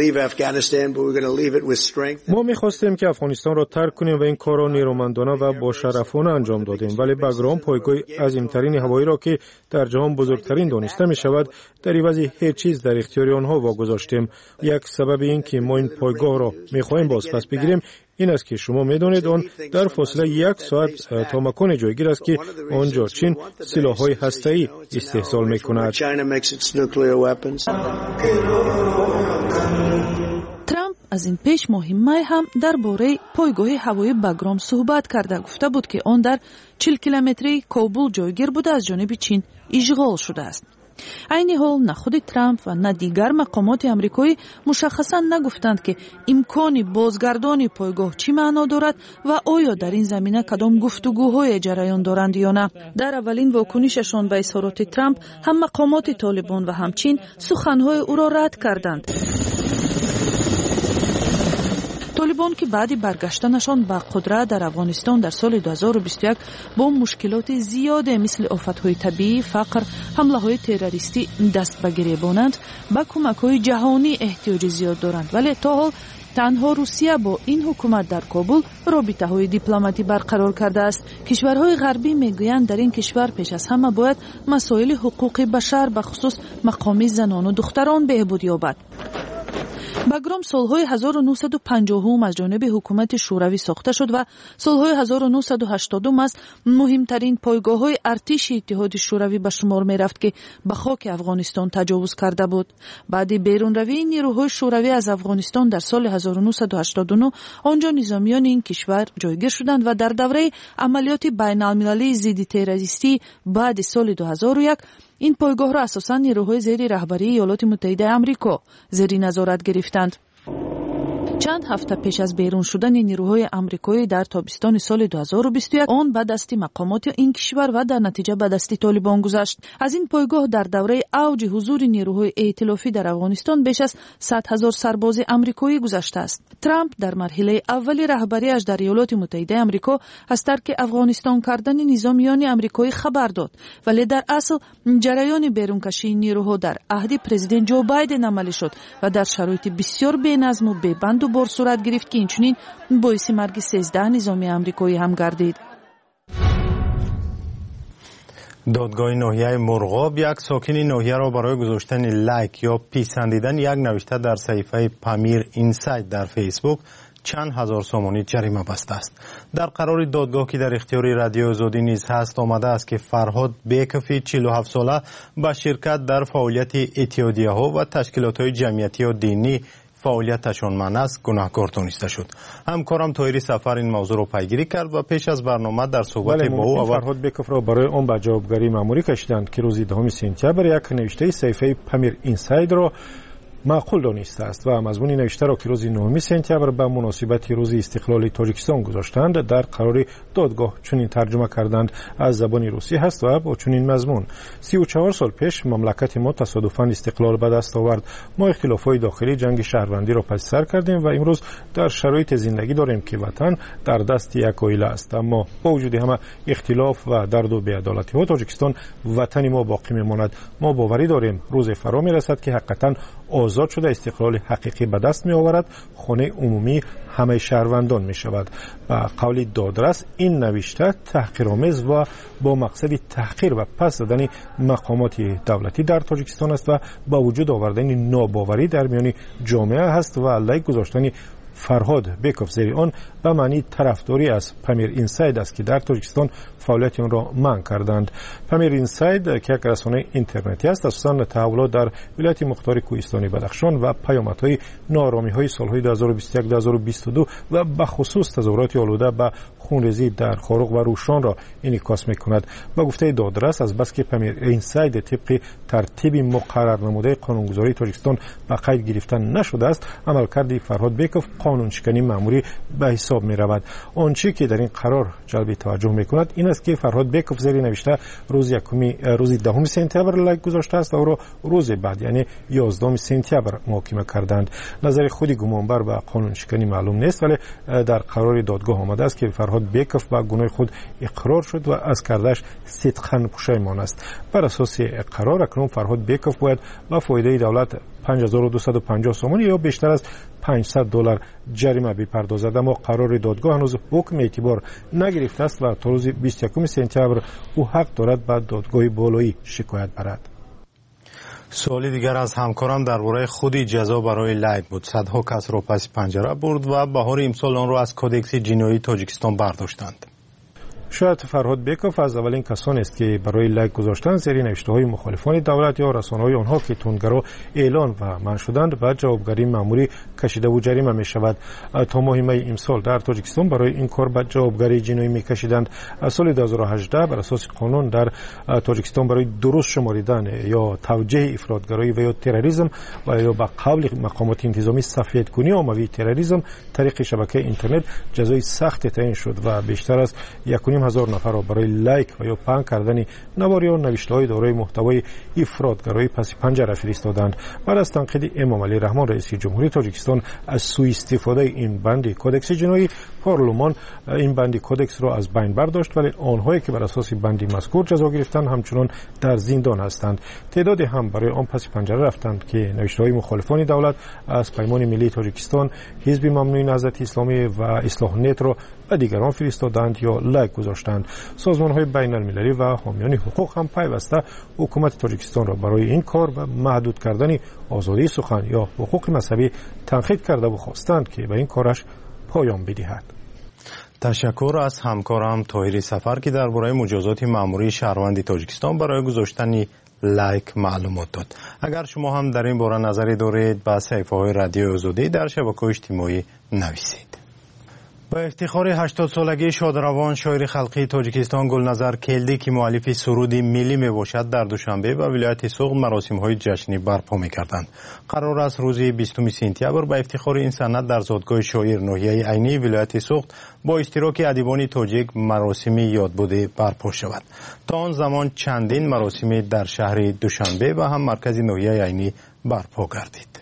ما می‌خواستیم که افغانستان را ترک کنیم و این کار را نیرومندانه و با شرفانه انجام دادیم، ولی بگرام پایگاه عظیم‌ترین هوایی را که در جهان بزرگترین دانسته می‌شود در عوض هیچ چیز در اختیار آنها واگذاشتیم. یک سبب این که ما این پایگاه را می‌خواهیم بازپس بگیریم این است که شما می‌دانید آن در فاصله یک ساعت تا مکان جایگیر است که آنجا چین سلاح‌های هسته‌ای استحصال می‌کند. ترامپ از این پیش ماه می هم درباره پایگاه هوایی بگرام صحبت کرده، گفته بود که آن در چهل کیلومتری کابل جایگیر بوده از جانب چین اشغال شده است. عین حال نه خود ترامپ و نه دیگر مقامات آمریکایی مشخصا نگفتند که امکان بازگردانی پایگاه چی معنا دارد و آیا در این زمینه کدام گفتگوهای جریان دارند یا نه. در اولین واکنششان به اظهارات ترامپ هم مقامات طالبان و هم چین سخنهای او را رد کردند. طالبان که بعد برگشتنشان به قدرت در افغانستان در سال دو هزار و بیست و یک با مشکلات زیاد مثل آفت‌های طبیعی، فقر، حمله‌های تروریستی دست به گریبانند، به کمک‌های جهانی احتیاج زیاد دارند، ولی تا حال تنها روسیه با این حکومت در کابل رابطه‌های دیپلماتی برقرار کرده است. کشورهای غربی میگویند در این کشور پیش از همه باید مسائل حقوق بشر به خصوص مقام زنان و دختران بهبود یابد. بگرام سالهای هزار و نهصد و پنجاه از جانب حکومت شوروی ساخته شد و سالهای هزار و نهصد و هشتاد از مهمترین پایگاه‌های ارتش اتحاد شوروی به شمار می‌رفت که به خاک افغانستان تجاوز کرده بود. بعد بیرونروی نیروهای شوروی از افغانستان در سال هزار و نهصد و هشتاد و نه آنجا نظامیان این کشور جایگیر شدند و در دوره عملیات بین‌المللی ضد تروریستی بعد سال دو هزار و یک این پایگاه را اساساً نیروهای زیر رهبری ایالات متحده آمریکا زیر نظارت گرفتند. چند هفته پیش از بیرون شدن نیروهای آمریکایی در تابستان سال دو هزار و بیست و یک آن به دست مقامات این کشور و در نتیجه به دست طالبان گذشت. از این پایگاه در دوره اوج حضور نیروهای ائتلافی در افغانستان بیش از صد هزار سرباز آمریکایی گذشته است. ترامپ در مرحله اولی رهبریش در ایالات متحده آمریکا از ترک افغانستان کردن نظامیان آمریکایی خبر داد، ولی در اصل جریان بیرونکشی نیروها در عهد پرزیدنت جو بایدن عملی شد و در شرایط بسیار بی‌نظم و بی‌بند و بار صورت گرفت که اینچنین باعث مرگ سیزده نظامی آمریکایی هم گردید. دادگاه ناحیه مرغاب یک ساکن ناحیه را برای گذاشتن لایک یا پیسندیدن یک نوشته در صفحه پامیر اینساید در فیسبوک چند هزار سومانی جریمه بسته است. در قرار دادگاه که در اختیار رادیو آزادی نیز هست آمده است که فرهاد بیکفی چهل و هفت ساله با شرکت در فعالیت اتحادیه ها و تشکیلات های جمعیتی و دینی فعالیتشان منع است گناهکار دانسته شد. همکارم طاهری سفر این موضوع را پیگیری کرد و پیش از برنامه در صحبت با او فرهاد بیکف را برای آن به جوابگری ماموری کشیدند که روز دهم سپتامبر یک نوشته صفحه پامیر اینساید را معقول دانسته است و مضمون نوشته را که روز نهم سپتامبر به مناسبت روز استقلال تاجیکستان گذاشتند در قرار دادگاه چنین ترجمه کردند از زبان روسی هست و با چنین مضمون: سی و چهار سال پیش مملکت ما تصادفاً استقلال به دست آورد. ما اختلافات داخلی جنگ شهروندی را پس سر کردیم و امروز در شرایط زندگی داریم که وطن در دست یک عائله است. اما با وجود همه اختلاف و درد و بی‌عدالتی ها تاجیکستان وطن ما باقی میماند. ما باوری داریم روز فرا میرسد که حقیقتاً آزاد شده استقلال حقیقی به دست می آورد، خانه عمومی همه شهروندان می شود. با قول دادرس این نوشته تحقیرآمیز و با مقصد تحقیر و پس دادن مقامات دولتی در تاجیکستان است و با وجود آوردن ناباوری در میان جامعه است و لایک گذاشتن فرهاد بیکف زیر آن به معنی طرفداری از پامیر اینساید است که در تاجیکستان فعالیت آن را منع کردند. پامیر اینساید که یک رسانه اینترنتی است اساساً تحولات در ولایت مختار کوهستانی بدخشان و پیامدهای ناآرامی‌های سال‌های دو هزار و بیست و یک دو هزار و بیست و دو و به خصوص تظاهرات آلوده به خونریزی در خاروق و روشان را انعکاس می‌کند. با گفته دادرس از بس که پامیر اینساید طبق ترتیب مقرر نموده قانونگذاری تاجیکستان به قید گرفتن نشده است، عملکرد فرهاد بیکف قانون شکنی مأموری به حساب می‌رود. آنچه که در این قرار جلب توجه می‌کند این است که فرهاد بیکف زیر نوشته روز یکمی روز دهم سپتامبر لایک گذاشته است و او را روز بعد یعنی یازدهم سپتامبر محاکمه کردند. نظر خودی گمانبر به قانون شکنی معلوم نیست، ولی در قرار دادگاه آمده است که فرهاد بیکف به گناه خود اقرار شد و از کردش صدقاً پشیمان است. بر اساس قرار اکنون فرهاد بیکف باید با فایده دولت پنج هزار و دویست و پنجاه سومانی یا بیشتر از پانصد دلار جریمه بپردازد. اما قرار دادگاه هنوز حکم اعتبار نگرفته است و تا روز بیست و یکم سپتامبر او حق دارد به دادگاه بالایی شکایت برد. سوالی دیگر از همکارم درباره خودی جزا برای لایک بود. صدها کس را پس پنجره برد و بهار امسال آن را از کدکس جنایی تاجیکستان برداشتند. شاید فرهاد بیکف از اولین کسانی است که برای لایک گذاشتن زیر نوشته‌های مخالفان دولت یا رسانه‌های آنها که تندگرا اعلان و منع شدند به جوابگری مأموری کشیده و جریمه می‌شود. تا ماه می امسال در تاجیکستان برای این کار به جوابگری جنایی می‌کشیدند. از سال دو هزار و هجده بر اساس قانون در تاجیکستان برای درست شماریدن یا توجیه افراطگرایی و یا تروریسم و یا به قول مقامات انتظامی سفیدکنی عمومی تروریسم طریق شبکه اینترنت جزای سخت تعیین شد و بیشتر از یک و نیم هزار نفر را برای لایک و یا پنگ کردن نواری و نوشته‌های دارای محتوای افراطگرایی پس پنجره فرستادند. بعد از تنقید امام علی رحمان رئیس جمهوری تاجیکستان از سوء استفاده این بند کدکس جنایی، پارلمان این بند کدکس را از بین برداشت، ولی آنهایی که بر اساس بند مذکور جزا گرفتند همچنان در زندان هستند. تعدادی هم برای آن پس پنجره رفتند که نوشته‌های مخالفان دولت از پیمان ملی تاجیکستان، حزب ممنوع نهضت اسلامی و اصلاح نت را و دیگران فرستادند یا لایک گذاشتند. سازمان‌های بین المللی و حامیان حقوق هم پیوسته حکومت تاجیکستان را برای این کار و محدود کردن آزادی سخن یا حقوق مذهبی تنقید کرده و خواستند که به این کارش پایان بدهد. تشکر از همکارم طاهری سفر که درباره مجازات مأموری شهروند تاجیکستان برای گذاشتن لایک معلومات داد. اگر شما هم در این باره نظری دارید به صفحه‌های رادیو آزادی در شبکه‌های اجتماعی نویسید. با افتخار هشتاد سالگی شادروان شاعر خلقی تاجیکستان گلنظر کلدی که مؤلف سرود ملی می باشد در دوشنبه و ولایت سوق مراسم‌های جشنی برپا می‌کردند. قرار است روز بیستم سپتامبر با افتخار این سند در زادگاه شاعر ناحیه عینی ولایت سوق با اشتراک ادیبان تاجیک مراسم یادبود برپا شود. تا آن زمان چندین مراسم در شهر دوشنبه و هم مرکز ناحیه عینی برپا گردید.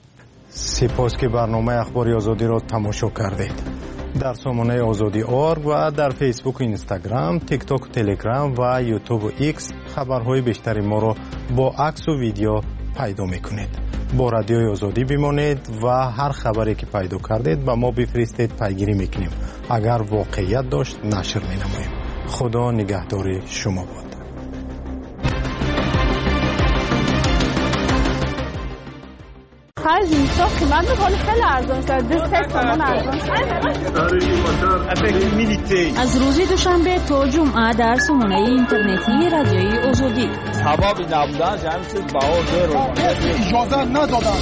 سپاس که برنامه اخبار آزادی را تماشا کردید. در سامانه آزادی آر و در فیسبوک و اینستاگرام، تیک تاک و تلگرام و یوتیوب و ایکس خبرهای بیشتری ما را با عکس و ویدیو پیدا میکنید. با رادیوی آزادی بمانید و هر خبری که پیدا کردید با ما بفرستید، پیگیری میکنیم. اگر واقعیت داشت نشر مینماییم. خدا نگهدار شما باد. اینجا قیمت میکنه خیلی ارزان شد. دو تومان ارزان. از روز دوشنبه تا جمعه در سامانه اینترنتی رادیوی آزادی. سبب نبودن جمع شد باور اجازه ندادن.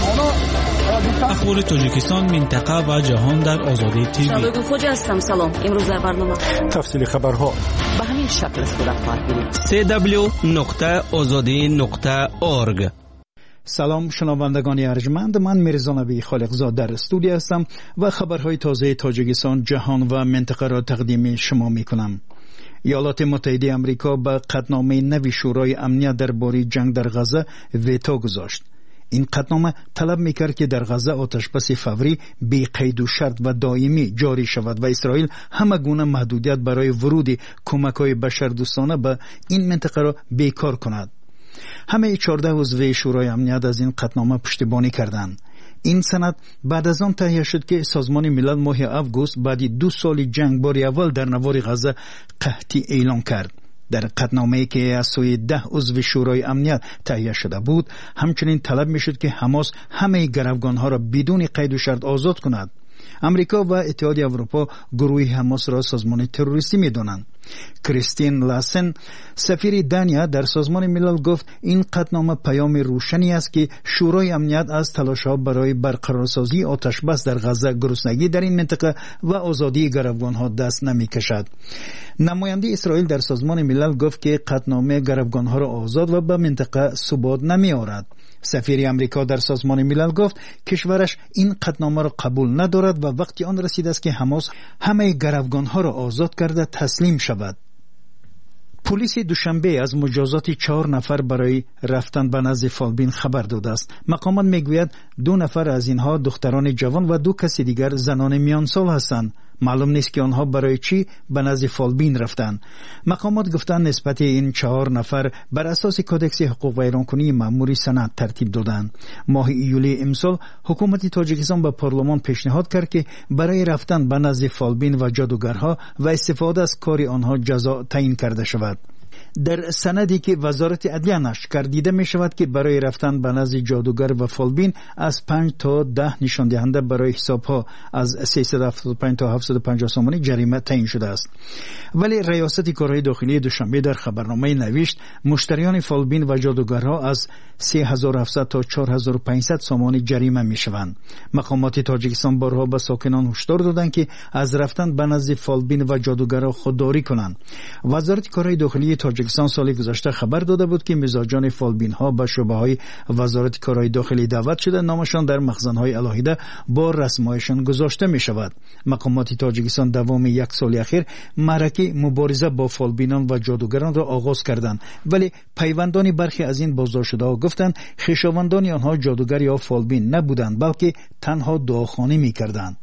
اخبار تاجیکستان، منطقه و جهان در آزادی تیوی. شبکه فوجی هستم. سلام. امروز در برنامه تفصیل خبرها به همین شکل صورت خواهد گرفت. سی دبلیو نقطه آزادی نقطه اورگ. سلام شنوندگان ارجمند، من میرزا نبی خالقزاد در استودیو هستم و خبرهای تازه تاجیکستان، جهان و منطقه را تقدیم شما میکنم. ایالات متحده آمریکا به قطعنامه نوی شورای امنیت درباره جنگ در غزه ویتو گذاشت. این قطعنامه طلب میکرد که در غزه آتشبس فوری بی قید و شرط و دائمی جاری شود و اسرائیل همه گونه محدودیت برای ورود کمک‌های بشردوستانه به این منطقه را بیکار کند. همه چهارده عضو شورای امنیت از این قطعنامه پشتیبانی کردند. این سند بعد از آن تهیه شد که سازمان ملل ماه اوگوست بعد دو سال جنگ بار اول در نوار غزه قحطی اعلام کرد. در قطعنامه‌ای که از سوی ده عضو شورای امنیت تهیه شده بود، همچنین طلب میشد که حماس همه گروگانها را بدون قید و شرط آزاد کند. امریکا و اتحادیه اروپا گروه حماس را سازمان تروریستی می‌دانند. کریستین لاسن، سفیر دانیا در سازمان ملل، گفت این قطعنامه پیام روشنی است که شورای امنیت از تلاش‌ها برای برقرارسازی آتشبس در غزه، گرسنگی در این منطقه و آزادی گروگانها دست نمی‌کشد. نماینده اسرائیل در سازمان ملل گفت که قطعنامه گروگانها را آزاد و به منطقه ثبات نمی‌آورد. سفیر امریکا در سازمان ملل گفت کشورش این قطعنامه را قبول ندارد و وقتی آن رسیده است که حماس همه گروگانها را آزاد کرده تسلیم شود. پلیس دوشنبه از مجازات چهار نفر برای رفتن به نزد فالبین خبر داده است. مقامات میگوید دو نفر از اینها دختران جوان و دو کسی دیگر زنان میان سال هستند. معلوم نیست که آنها برای چی به نزد فالبین رفتند. مقامات گفتند نسبت این چهار نفر بر اساس کدکس حقوق ویرانکنی مأموری سند ترتیب دادند. ماه ایولی امسال حکومت تاجیکستان به پارلمان پیشنهاد کرد که برای رفتن به نزد فالبین و جادوگرها و استفاده از کار آنها جزا تعیین کرده شود. در سندی که وزارت عدلیه نشر کرد دیده می شود که برای رفتن به نزد جادوگر و فالبین از پنج تا ده نشان دهنده برای حسابها از سیصد و هفتاد و پنج تا هفتصد و پنجاه سامانی جریمه تعیین شده است. ولی ریاست کارهای داخلی دوشنبه در خبرنامه نوشت مشتریان فالبین و جادوگرها از سه هزار و هفتصد تا چهار هزار و پانصد سامانی جریمه می شوند. مقامات تاجیکستان بارها به ساکنان هشدار دادند که از رفتن به نزد فالبین و جادوگرها خودداری کنند. وزارت کارهای داخلی تاجیکستان سال گذشته خبر داده بود که مزاجان فالبین ها به شعبه های وزارت کارهای داخلی دعوت شده نامشان در مخزن های علاهیده با رسمایشان گذاشته می شود. مقامات تاجیکستان دوام یک سال اخیر معرکه مبارزه با فالبینان و جادوگران را آغاز کردند، ولی پیوندان برخی از این بازداشت شده ها گفتند خویشاوندان آنها جادوگر یا فالبین نبودند بلکه تنها دعاخوانی می کردند.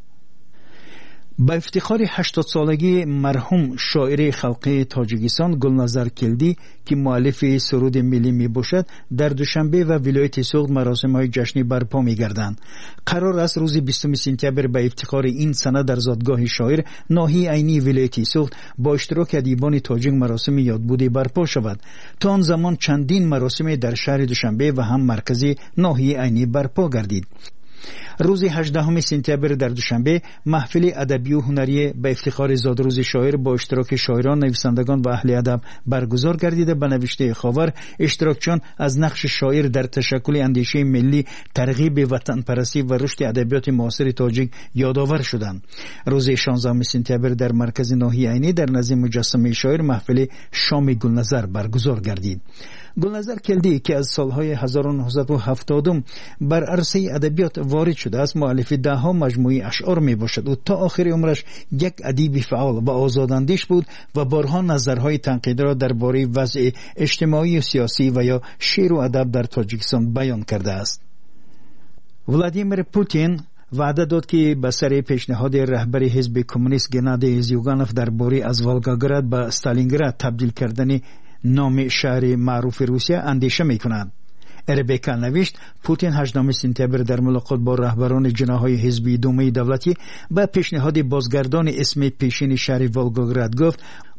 با افتخار هشتاد سالگی مرحوم شاعر خلقی تاجیکستان گلنظر کلدی که مؤلف سرود ملی می باشد در دوشنبه و ولایت سوخت مراسم های جشنی برپا می گردند. قرار است روز بیستم سپتامبر به افتخار این سنه در زادگاه شاعر ناحیه عینی ولایت سوخت با اشتراک ادیبان تاجیک مراسم یادبودی برپا شود. تا آن زمان چندین مراسم در شهر دوشنبه و هم مرکزی ناحیه عینی برپا گردید. روز هجدهم سپتامبر در دوشنبه محفل ادبی و هنری به افتخار زادروز شاعر با اشتراک شاعران، نویسندگان و اهل ادب برگزار گردیده. به نوشته خاور اشتراکچیان از نقش شاعر در تشکل اندیشه ملی، ترغیب وطن پرستی و رشد ادبیات معاصر تاجیک یادآور شدند. روز شانزدهم سپتامبر در مرکز ناحیه عینی در نزد مجسمه شاعر محفل شام گلنظر برگزار گردید. گلنظر کلدی که از سالهای هزار و نهصد و هفتاد بر عرصه ادبیات وارد شده است، مؤلف ده ها مجموعه اشعار می باشد و تا آخر عمرش یک ادیب فعال و آزاداندیش بود و بارها نظرهای تنقیدی را درباره وضع اجتماعی و سیاسی و یا شعر و ادب در تاجیکستان بیان کرده است. ولادیمیر پوتین وعده داد که به سر پیشنهاد رهبر حزب کمونیست گنادی زیوگانوف درباره از ولگاگراد به استالینگراد تبدیل کردن نام شهر معروف روسیه اندیشه می کند. اربکا نوشت پوتین هجدهم سپتامبر در ملاقات با رهبران جناح‌های حزبی دومه دولتی به پیشنهاد بازگردان اسم پیشین شهر ولگاگراد گفت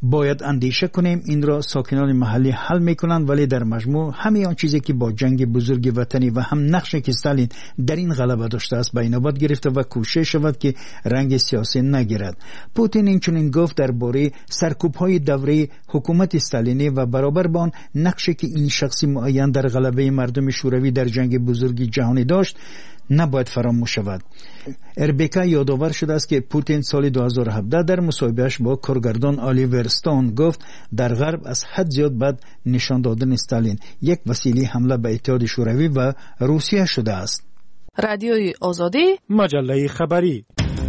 باید اندیشه کنیم این را ساکنان محلی حل میکنند، ولی در مجموع همه آن چیزی که با جنگ بزرگ وطنی و هم نقشی که استالین در این غلبه داشته است به نوبت گرفته و کوشش شود که رنگ سیاسی نگیرد. پوتین اینچنین گفت درباره سرکوب‌های دوره حکومت استالینی و برابر با آن نقشی که این شخصی معین در غلبه مردم شوروی در جنگ بزرگ جهانی داشت نباید فراموش شود. اربیکا یادآور شده است که پوتین سال دو هزار و هفده در مصاحبهش با کارگردان آلیور استون گفت در غرب از حد زیاد بد نشان دادن استالین یک وسیله حمله به اتحاد شوروی و روسیه شده است. رادیوی آزادی، مجله خبری.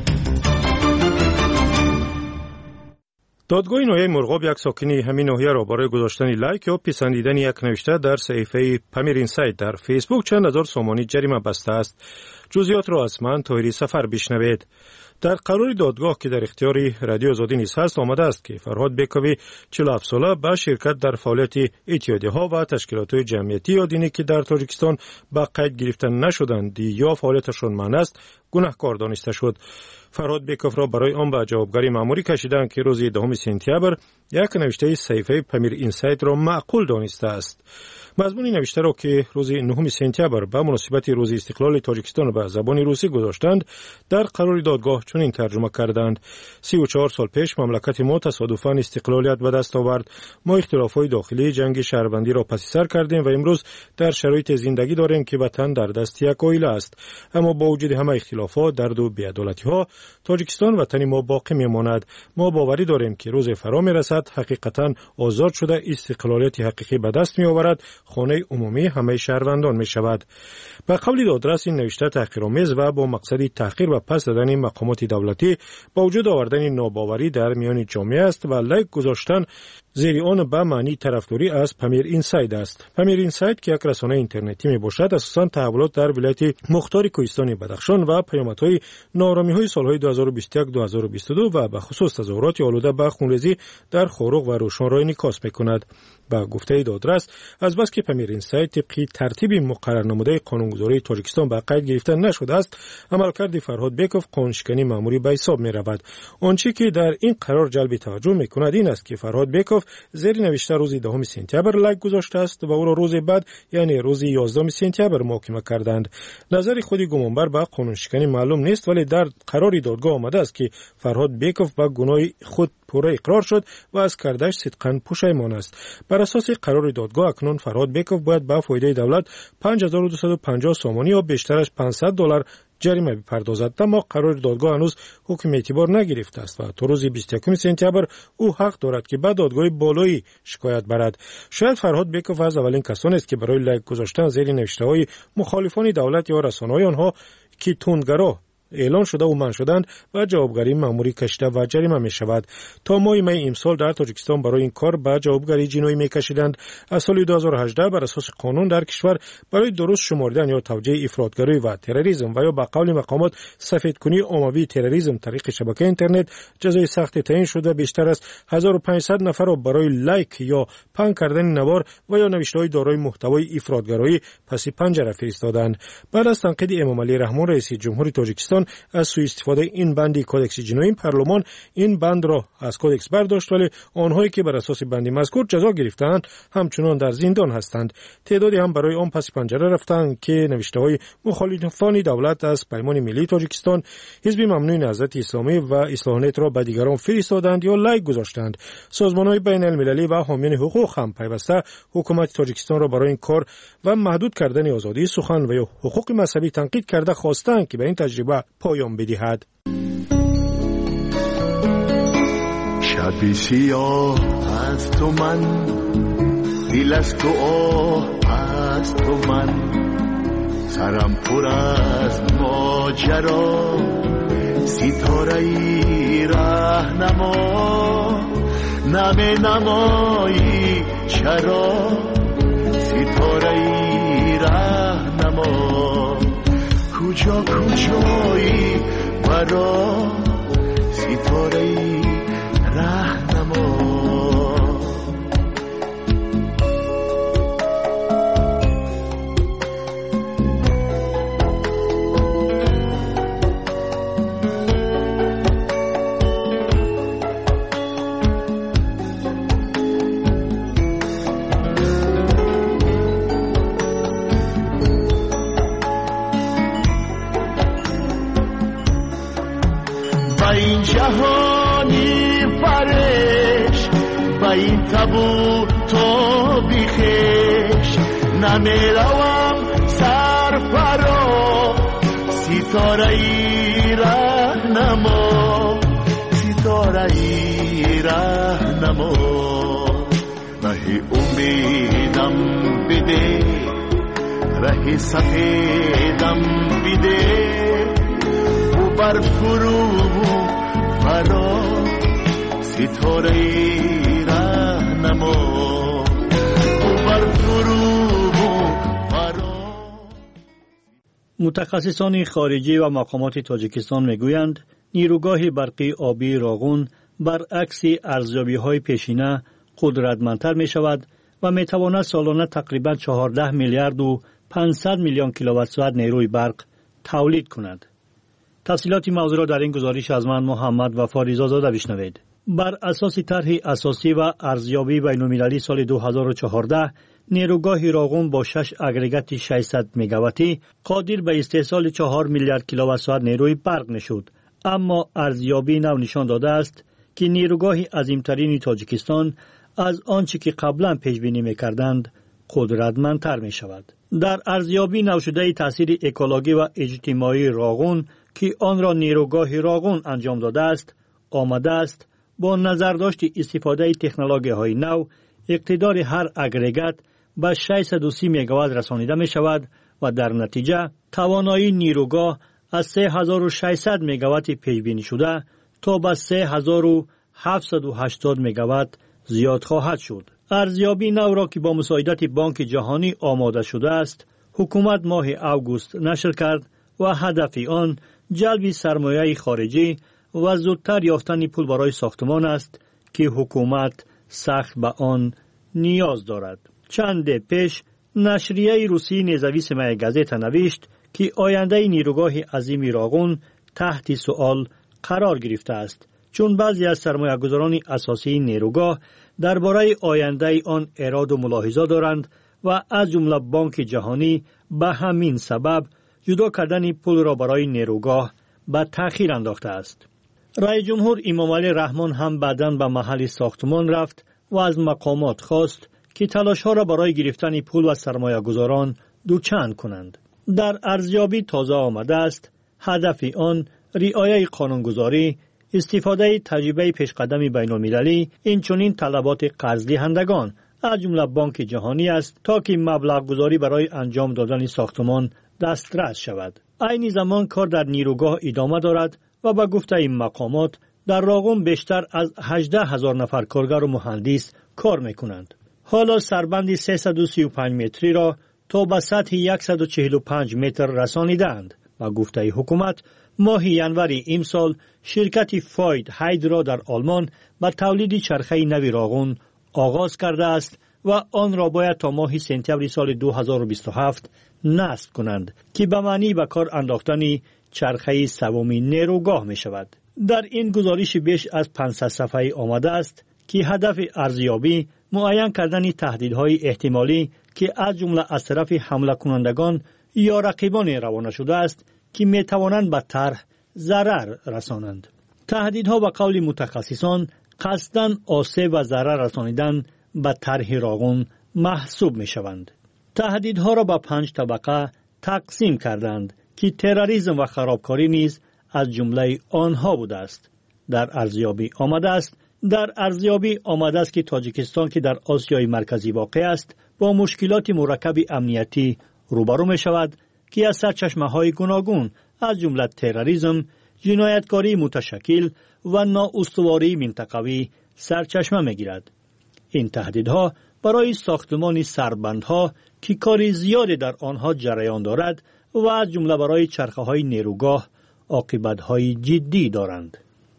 دادگاه ناحیه مرغاب یک ساکنی همین ناحیه را برای گذاشتن لایک یا پسندیدن یک نوشته در صفحه پامیر اینسایت در فیسبوک چند هزار سومانی جریمه بسته است. جزئیات را از من طاهری سفر بشنوید. در قرار دادگاه که در اختیار رادیو آزادی نیز هست آمده است که فرهاد بیکوی چهل و هفت ساله به شرکت در فعالیت اتحادیه‌ها و تشکیلات جمعیتی یا دینی که در تاجیکستان به قید گرفته نشدند یا فعالیتشان منع است گناهکار دانسته شد. فرهاد بیکوف را برای آن به جوابگاری مأموری کشیدند که روز دهم سپتامبر یک نوشته صحیفه پامیر اینسایت را معقول دانسته است. مضمون نوشته را که روز نهم سپتامبر به مناسبت روز استقلال تاجیکستان به زبان روسی گذاشتند در قرار دادگاه چنین ترجمه کردند: سی و چهار سال پیش مملکت ما تصادفاً استقلالیت به دست آورد. ما اختلافات داخلی جنگ شهروندی را پس سر کردیم و امروز در شرایط زندگی داریم که وطن در دست یک عائله است. اما با وجود همه اختلافات، درد و بی‌عدالتی‌ها، تاجیکستان وطن ما باقی میماند. ما باوری داریم که روز فرا میرسد حقیقتاً آزاد شده استقلالیت حقیقی به دست می آورد، خانه عمومی همه شهروندان می شود. به قول دادرس این نوشته تحقیرآمیز و با مقصد تحقیر و پس دادن مقامات دولتی با وجود آوردن ناباوری در میان جامعه است و لایک گذاشتن زیر آن به معنی طرفداری از پامیر اینسایت است. پامیر اینسایت که یک رسانه اینترنتی می باشد اساساً تحولات در ولایت مختار کوهستان بدخشان و پیامدهای ناآرامی‌های سالهای دو هزار و بیست و یک دو هزار و بیست و دو و به خصوص تظاهرات آلوده به خونریزی در خاروق و روشن را انعکاس می‌کند. با گفته دادرس از بس که پامیر اینسایت طبق ترتیب مقرر نموده قانونگذاری تاجیکستان به قید گرفته نشده است، عملکرد فرهاد بیکوف قانونشکنی مأموری به حساب می‌رود. آنچه که در این قرار جلب توجه می‌کند این است که فرهاد بیکوف زیر نوشته روز دهم سپتامبر لایک گذاشته است و او را روز بعد یعنی روز یازدهم سپتامبر محاکمه کردند. نظر خود گمانبر به قانونشکنی معلوم نیست، ولی در قرار دادگاه آمده است که فرهاد بیکوف به گناه خود پوره اقرار شد و از کردش صدقاً پشیمان است. بر اساس قرار دادگاه اکنون فرهاد بیکوف باید به فایده دولت پنج هزار و دویست و پنجاه سومانی یا بیشترش پانصد دلار جریمه بپردازد. اما قرار دادگاه هنوز حکم اعتبار نگرفته است و تا روز بیست و یکم سپتامبر او حق دارد که به دادگاه بالایی شکایت برد. شاید فرهاد بیکوف از اولین کسانی است که برای لایک گذاشتن زیر نوشته‌های مخالفان دولت یا رسانه‌های آنها که تندگرا اعلان شده و منع شدند و جوابگری مأموری کشیده و جریمه می شود. تا ماه می امسال در تاجیکستان برای این کار به جوابگری جنایی می کشیدند. از سال دو هزار و هجده بر اساس قانون در کشور برای درست شمردن یا توجیه افراطگری و تروریسم و یا به قول مقامات سفیدکنی عمومی تروریسم طریق شبکه اینترنت جزای سخت تعیین شده. بیشتر از هزار و پانصد نفر را برای لایک یا پنگ کردن نوار و یا نوشته‌های دارای محتوای افراطگرایی پس پنجره فرستادند. بعد از تنقید امام علی رحمان رئیس جمهوری تاجیکستان از سوء استفاده این بند کودکس جنایی، پارلمان این بند را از کودکس برداشت، ولی آنهایی که بر اساس بند مذکور جزا گرفتند همچنان در زندان هستند. تعدادی هم برای آن پس پنجره رفتند که نوشته‌های مخالفان دولت از پیمان ملی تاجیکستان، حزب ممنوع نهضت اسلامی و اصلاح‌نت را به دیگران فرستادند یا لایک گذاشتند. سازمان‌های بین‌المللی و حامیان حقوق هم پیوسته حکومت تاجیکستان را برای این کار و محدود کردن آزادی سخن و یا حقوق مذهبی تنقید کرده خواستند که به این تجربه پایان بدهد. شبی سیاه از تو من، دل از تو آه از تو من، سرم پر از ماجرا، ستاره ای راهنما، نمی نمایی چرا، ستاره ای راهنما، کجا کجایی برا، ستاره ای راهنما. این جهانی فرش با این تبو تو بیخش نمیروم سرفرا ستاره ای رهنما ستاره ای رهنما راه امیدم بده راه سفیدم بده و بر فرو فرا ستاره ای رهنما و بر فرو فرا. متخصصان خارجی و مقامات تاجیکستان میگویند نیروگاه برقی آبی راغون برعکس ارزیابی‌های پیشینه قدرتمندتر می شود و می تواند سالانه تقریباً چهارده میلیارد و پانصد میلیون کیلووات ساعت نیروی برق تولید کند. تفصیلات موضوع را در این گزارش از من محمد وفا رضازاده بشنوید. بر اساس طرح اساسی و ارزیابی بین‌المللی سال دو هزار و چهارده، نیروگاه راغون با شش اگریگات ششصد مگاواتی قادر به استحصال چهار میلیارد کیلووات ساعت نیروی برق میشد. اما ارزیابی نو نشان داده است که نیروگاه عظیمترین تاجیکستان از آنچه که قبلا پیش بینی می‌کردند قدرتمندتر می‌شود. در ارزیابی نو شده تاثیر اکولوژی و اجتماعی راغون که آن را نیروگاه راغون انجام داده است، آمده است با نظر داشت استفاده تکنولوژی‌های نو اقتدار هر اگریگات به ششصد و سی مگاوات رسانیده می‌شود و در نتیجه توانایی نیروگاه از سه هزار و ششصد مگاوات پیش بینی شده تا به سه هزار و هفتصد و هشتاد مگاوات زیاد خواهد شد. ارزیابی نو را که با مساعدت بانک جهانی آماده شده است، حکومت ماه اوگوست نشر کرد و هدف آن جلب سرمایه خارجی و زودتر یافتن پول برای ساختمان است که حکومت سخت به آن نیاز دارد. چند پیش نشریه روسی نزاویسمه گازت نوشت که آینده نیروگاه عظیم راغون تحت سؤال قرار گرفته است، چون بعضی از سرمایه‌گذاران اساسی نیروگاه درباره آینده آن اراده و ملاحظه دارند و از جمله بانک جهانی به همین سبب جدا کردن پول را برای نیروگاه به تأخیر انداخته است. رئیس جمهور امام علی رحمان هم بعداً به محل ساختمان رفت و از مقامات خواست که تلاش‌ها را برای گرفتن پول و سرمایه‌گذاران دوچند کنند. در ارزیابی تازه آمده است هدف آن رعایت قانونگذاری، استفاده تجربه پیشقدم بین‌المللی، اینچنین طلبات قرض دهندگان از جمله بانک جهانی است تا که مبلغ گذاری برای انجام دادن ساختمان دسترس شود. عین زمان کار در نیروگاه ادامه دارد و به گفته این مقامات در راغون بیشتر از هجده هزار نفر کارگر و مهندس کار میکنند. حالا سربند سیصد و سی و پنج متری را تا به سطح صد و چهل و پنج متر رسانیدند و گفته حکومت ماه ینور امسال شرکت فاید هایدرا در آلمان به تولید چرخه نوی راغون آغاز کرده است و آن را باید تا ماه سپتامبر سال دو هزار و بیست و هفت نصب کنند که به معنی به کار انداختن چرخه سومی نیروگاه می شود. در این گزارش بیش از پانصد صفحه‌ای آمده است که هدف ارزیابی معین کردن تهدیدهای احتمالی که از جمله از طرف حمله کنندگان یا رقیبان روانه شده است که می توانند به طرح ضرر رسانند. تهدیدها به قول متخصصان قصداً آسیب و ضرر رسانیدن به طرح راغون محسوب می شوند. تهدیدها را به پنج طبقه تقسیم کردند که تروریسم و خرابکاری نیز از جمله آنها بوده است. در ارزیابی آمده است در ارزیابی آمده است که تاجیکستان که در آسیای مرکزی واقع است با مشکلات مرکب امنیتی روبرو می شود که از سرچشمه‌های گوناگون از جمله تروریسم، جنایتکاری متشکل و نااستواری منطقوی سرچشمه می‌گیرد. این تهدیدها برای ساختمان سربندها که کار زیادی در آنها جریان دارد و از جمله برای چرخه‌های نیروگاه عاقبت‌های جدی دارند.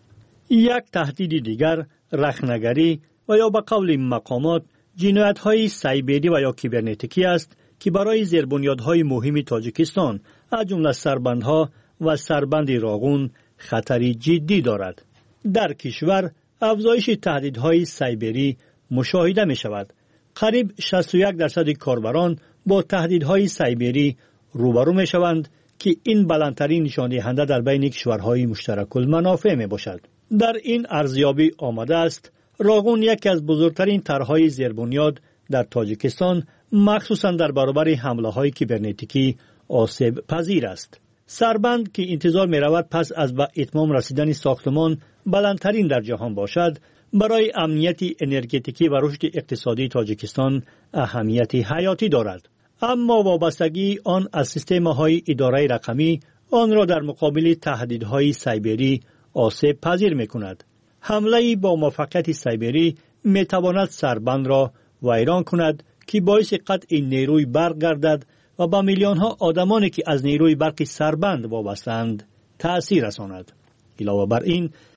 یک تهدید دیگر رخنه‌گری و یا به قول مقامات جنایت‌های سایبری و یا کیبرنتیکی است که برای زیربنیادهای مهم تاجیکستان از جمله سربندها و سربند راغون خطری جدی دارد. در کشور افزایش تهدیدهای سایبری مشاهده می شود. قریب شصت و یک درصد کاربران با تهدیدهای سایبری روبرو می شوند که این بلندترین نشان دهنده در بین کشورهای مشترک المنافع می باشد. در این ارزیابی آمده است راغون یکی از بزرگترین طرحهای زیربنیاد در تاجیکستان مخصوصا در برابر حمله‌های کیبرنتیکی آسیب پذیر است. سربند که انتظار می رود پس از به اتمام رسیدن ساختمان بلندترین در جهان باشد، برای امنیت انرژتیکی و رشد اقتصادی تاجیکستان اهمیت حیاتی دارد. اما وابستگی آن از سیستم‌های اداره رقمی آن را در مقابل تهدیدهای سایبری آسیب پذیر می کند. حمله با موفقیت سایبری می تواند سربند را ویران کند که باعث قطع نیروی برق گردد و با میلیون ها آدمانی که از نیروی برق سربند وابسته‌اند تأثیر رساند. علاوه بر این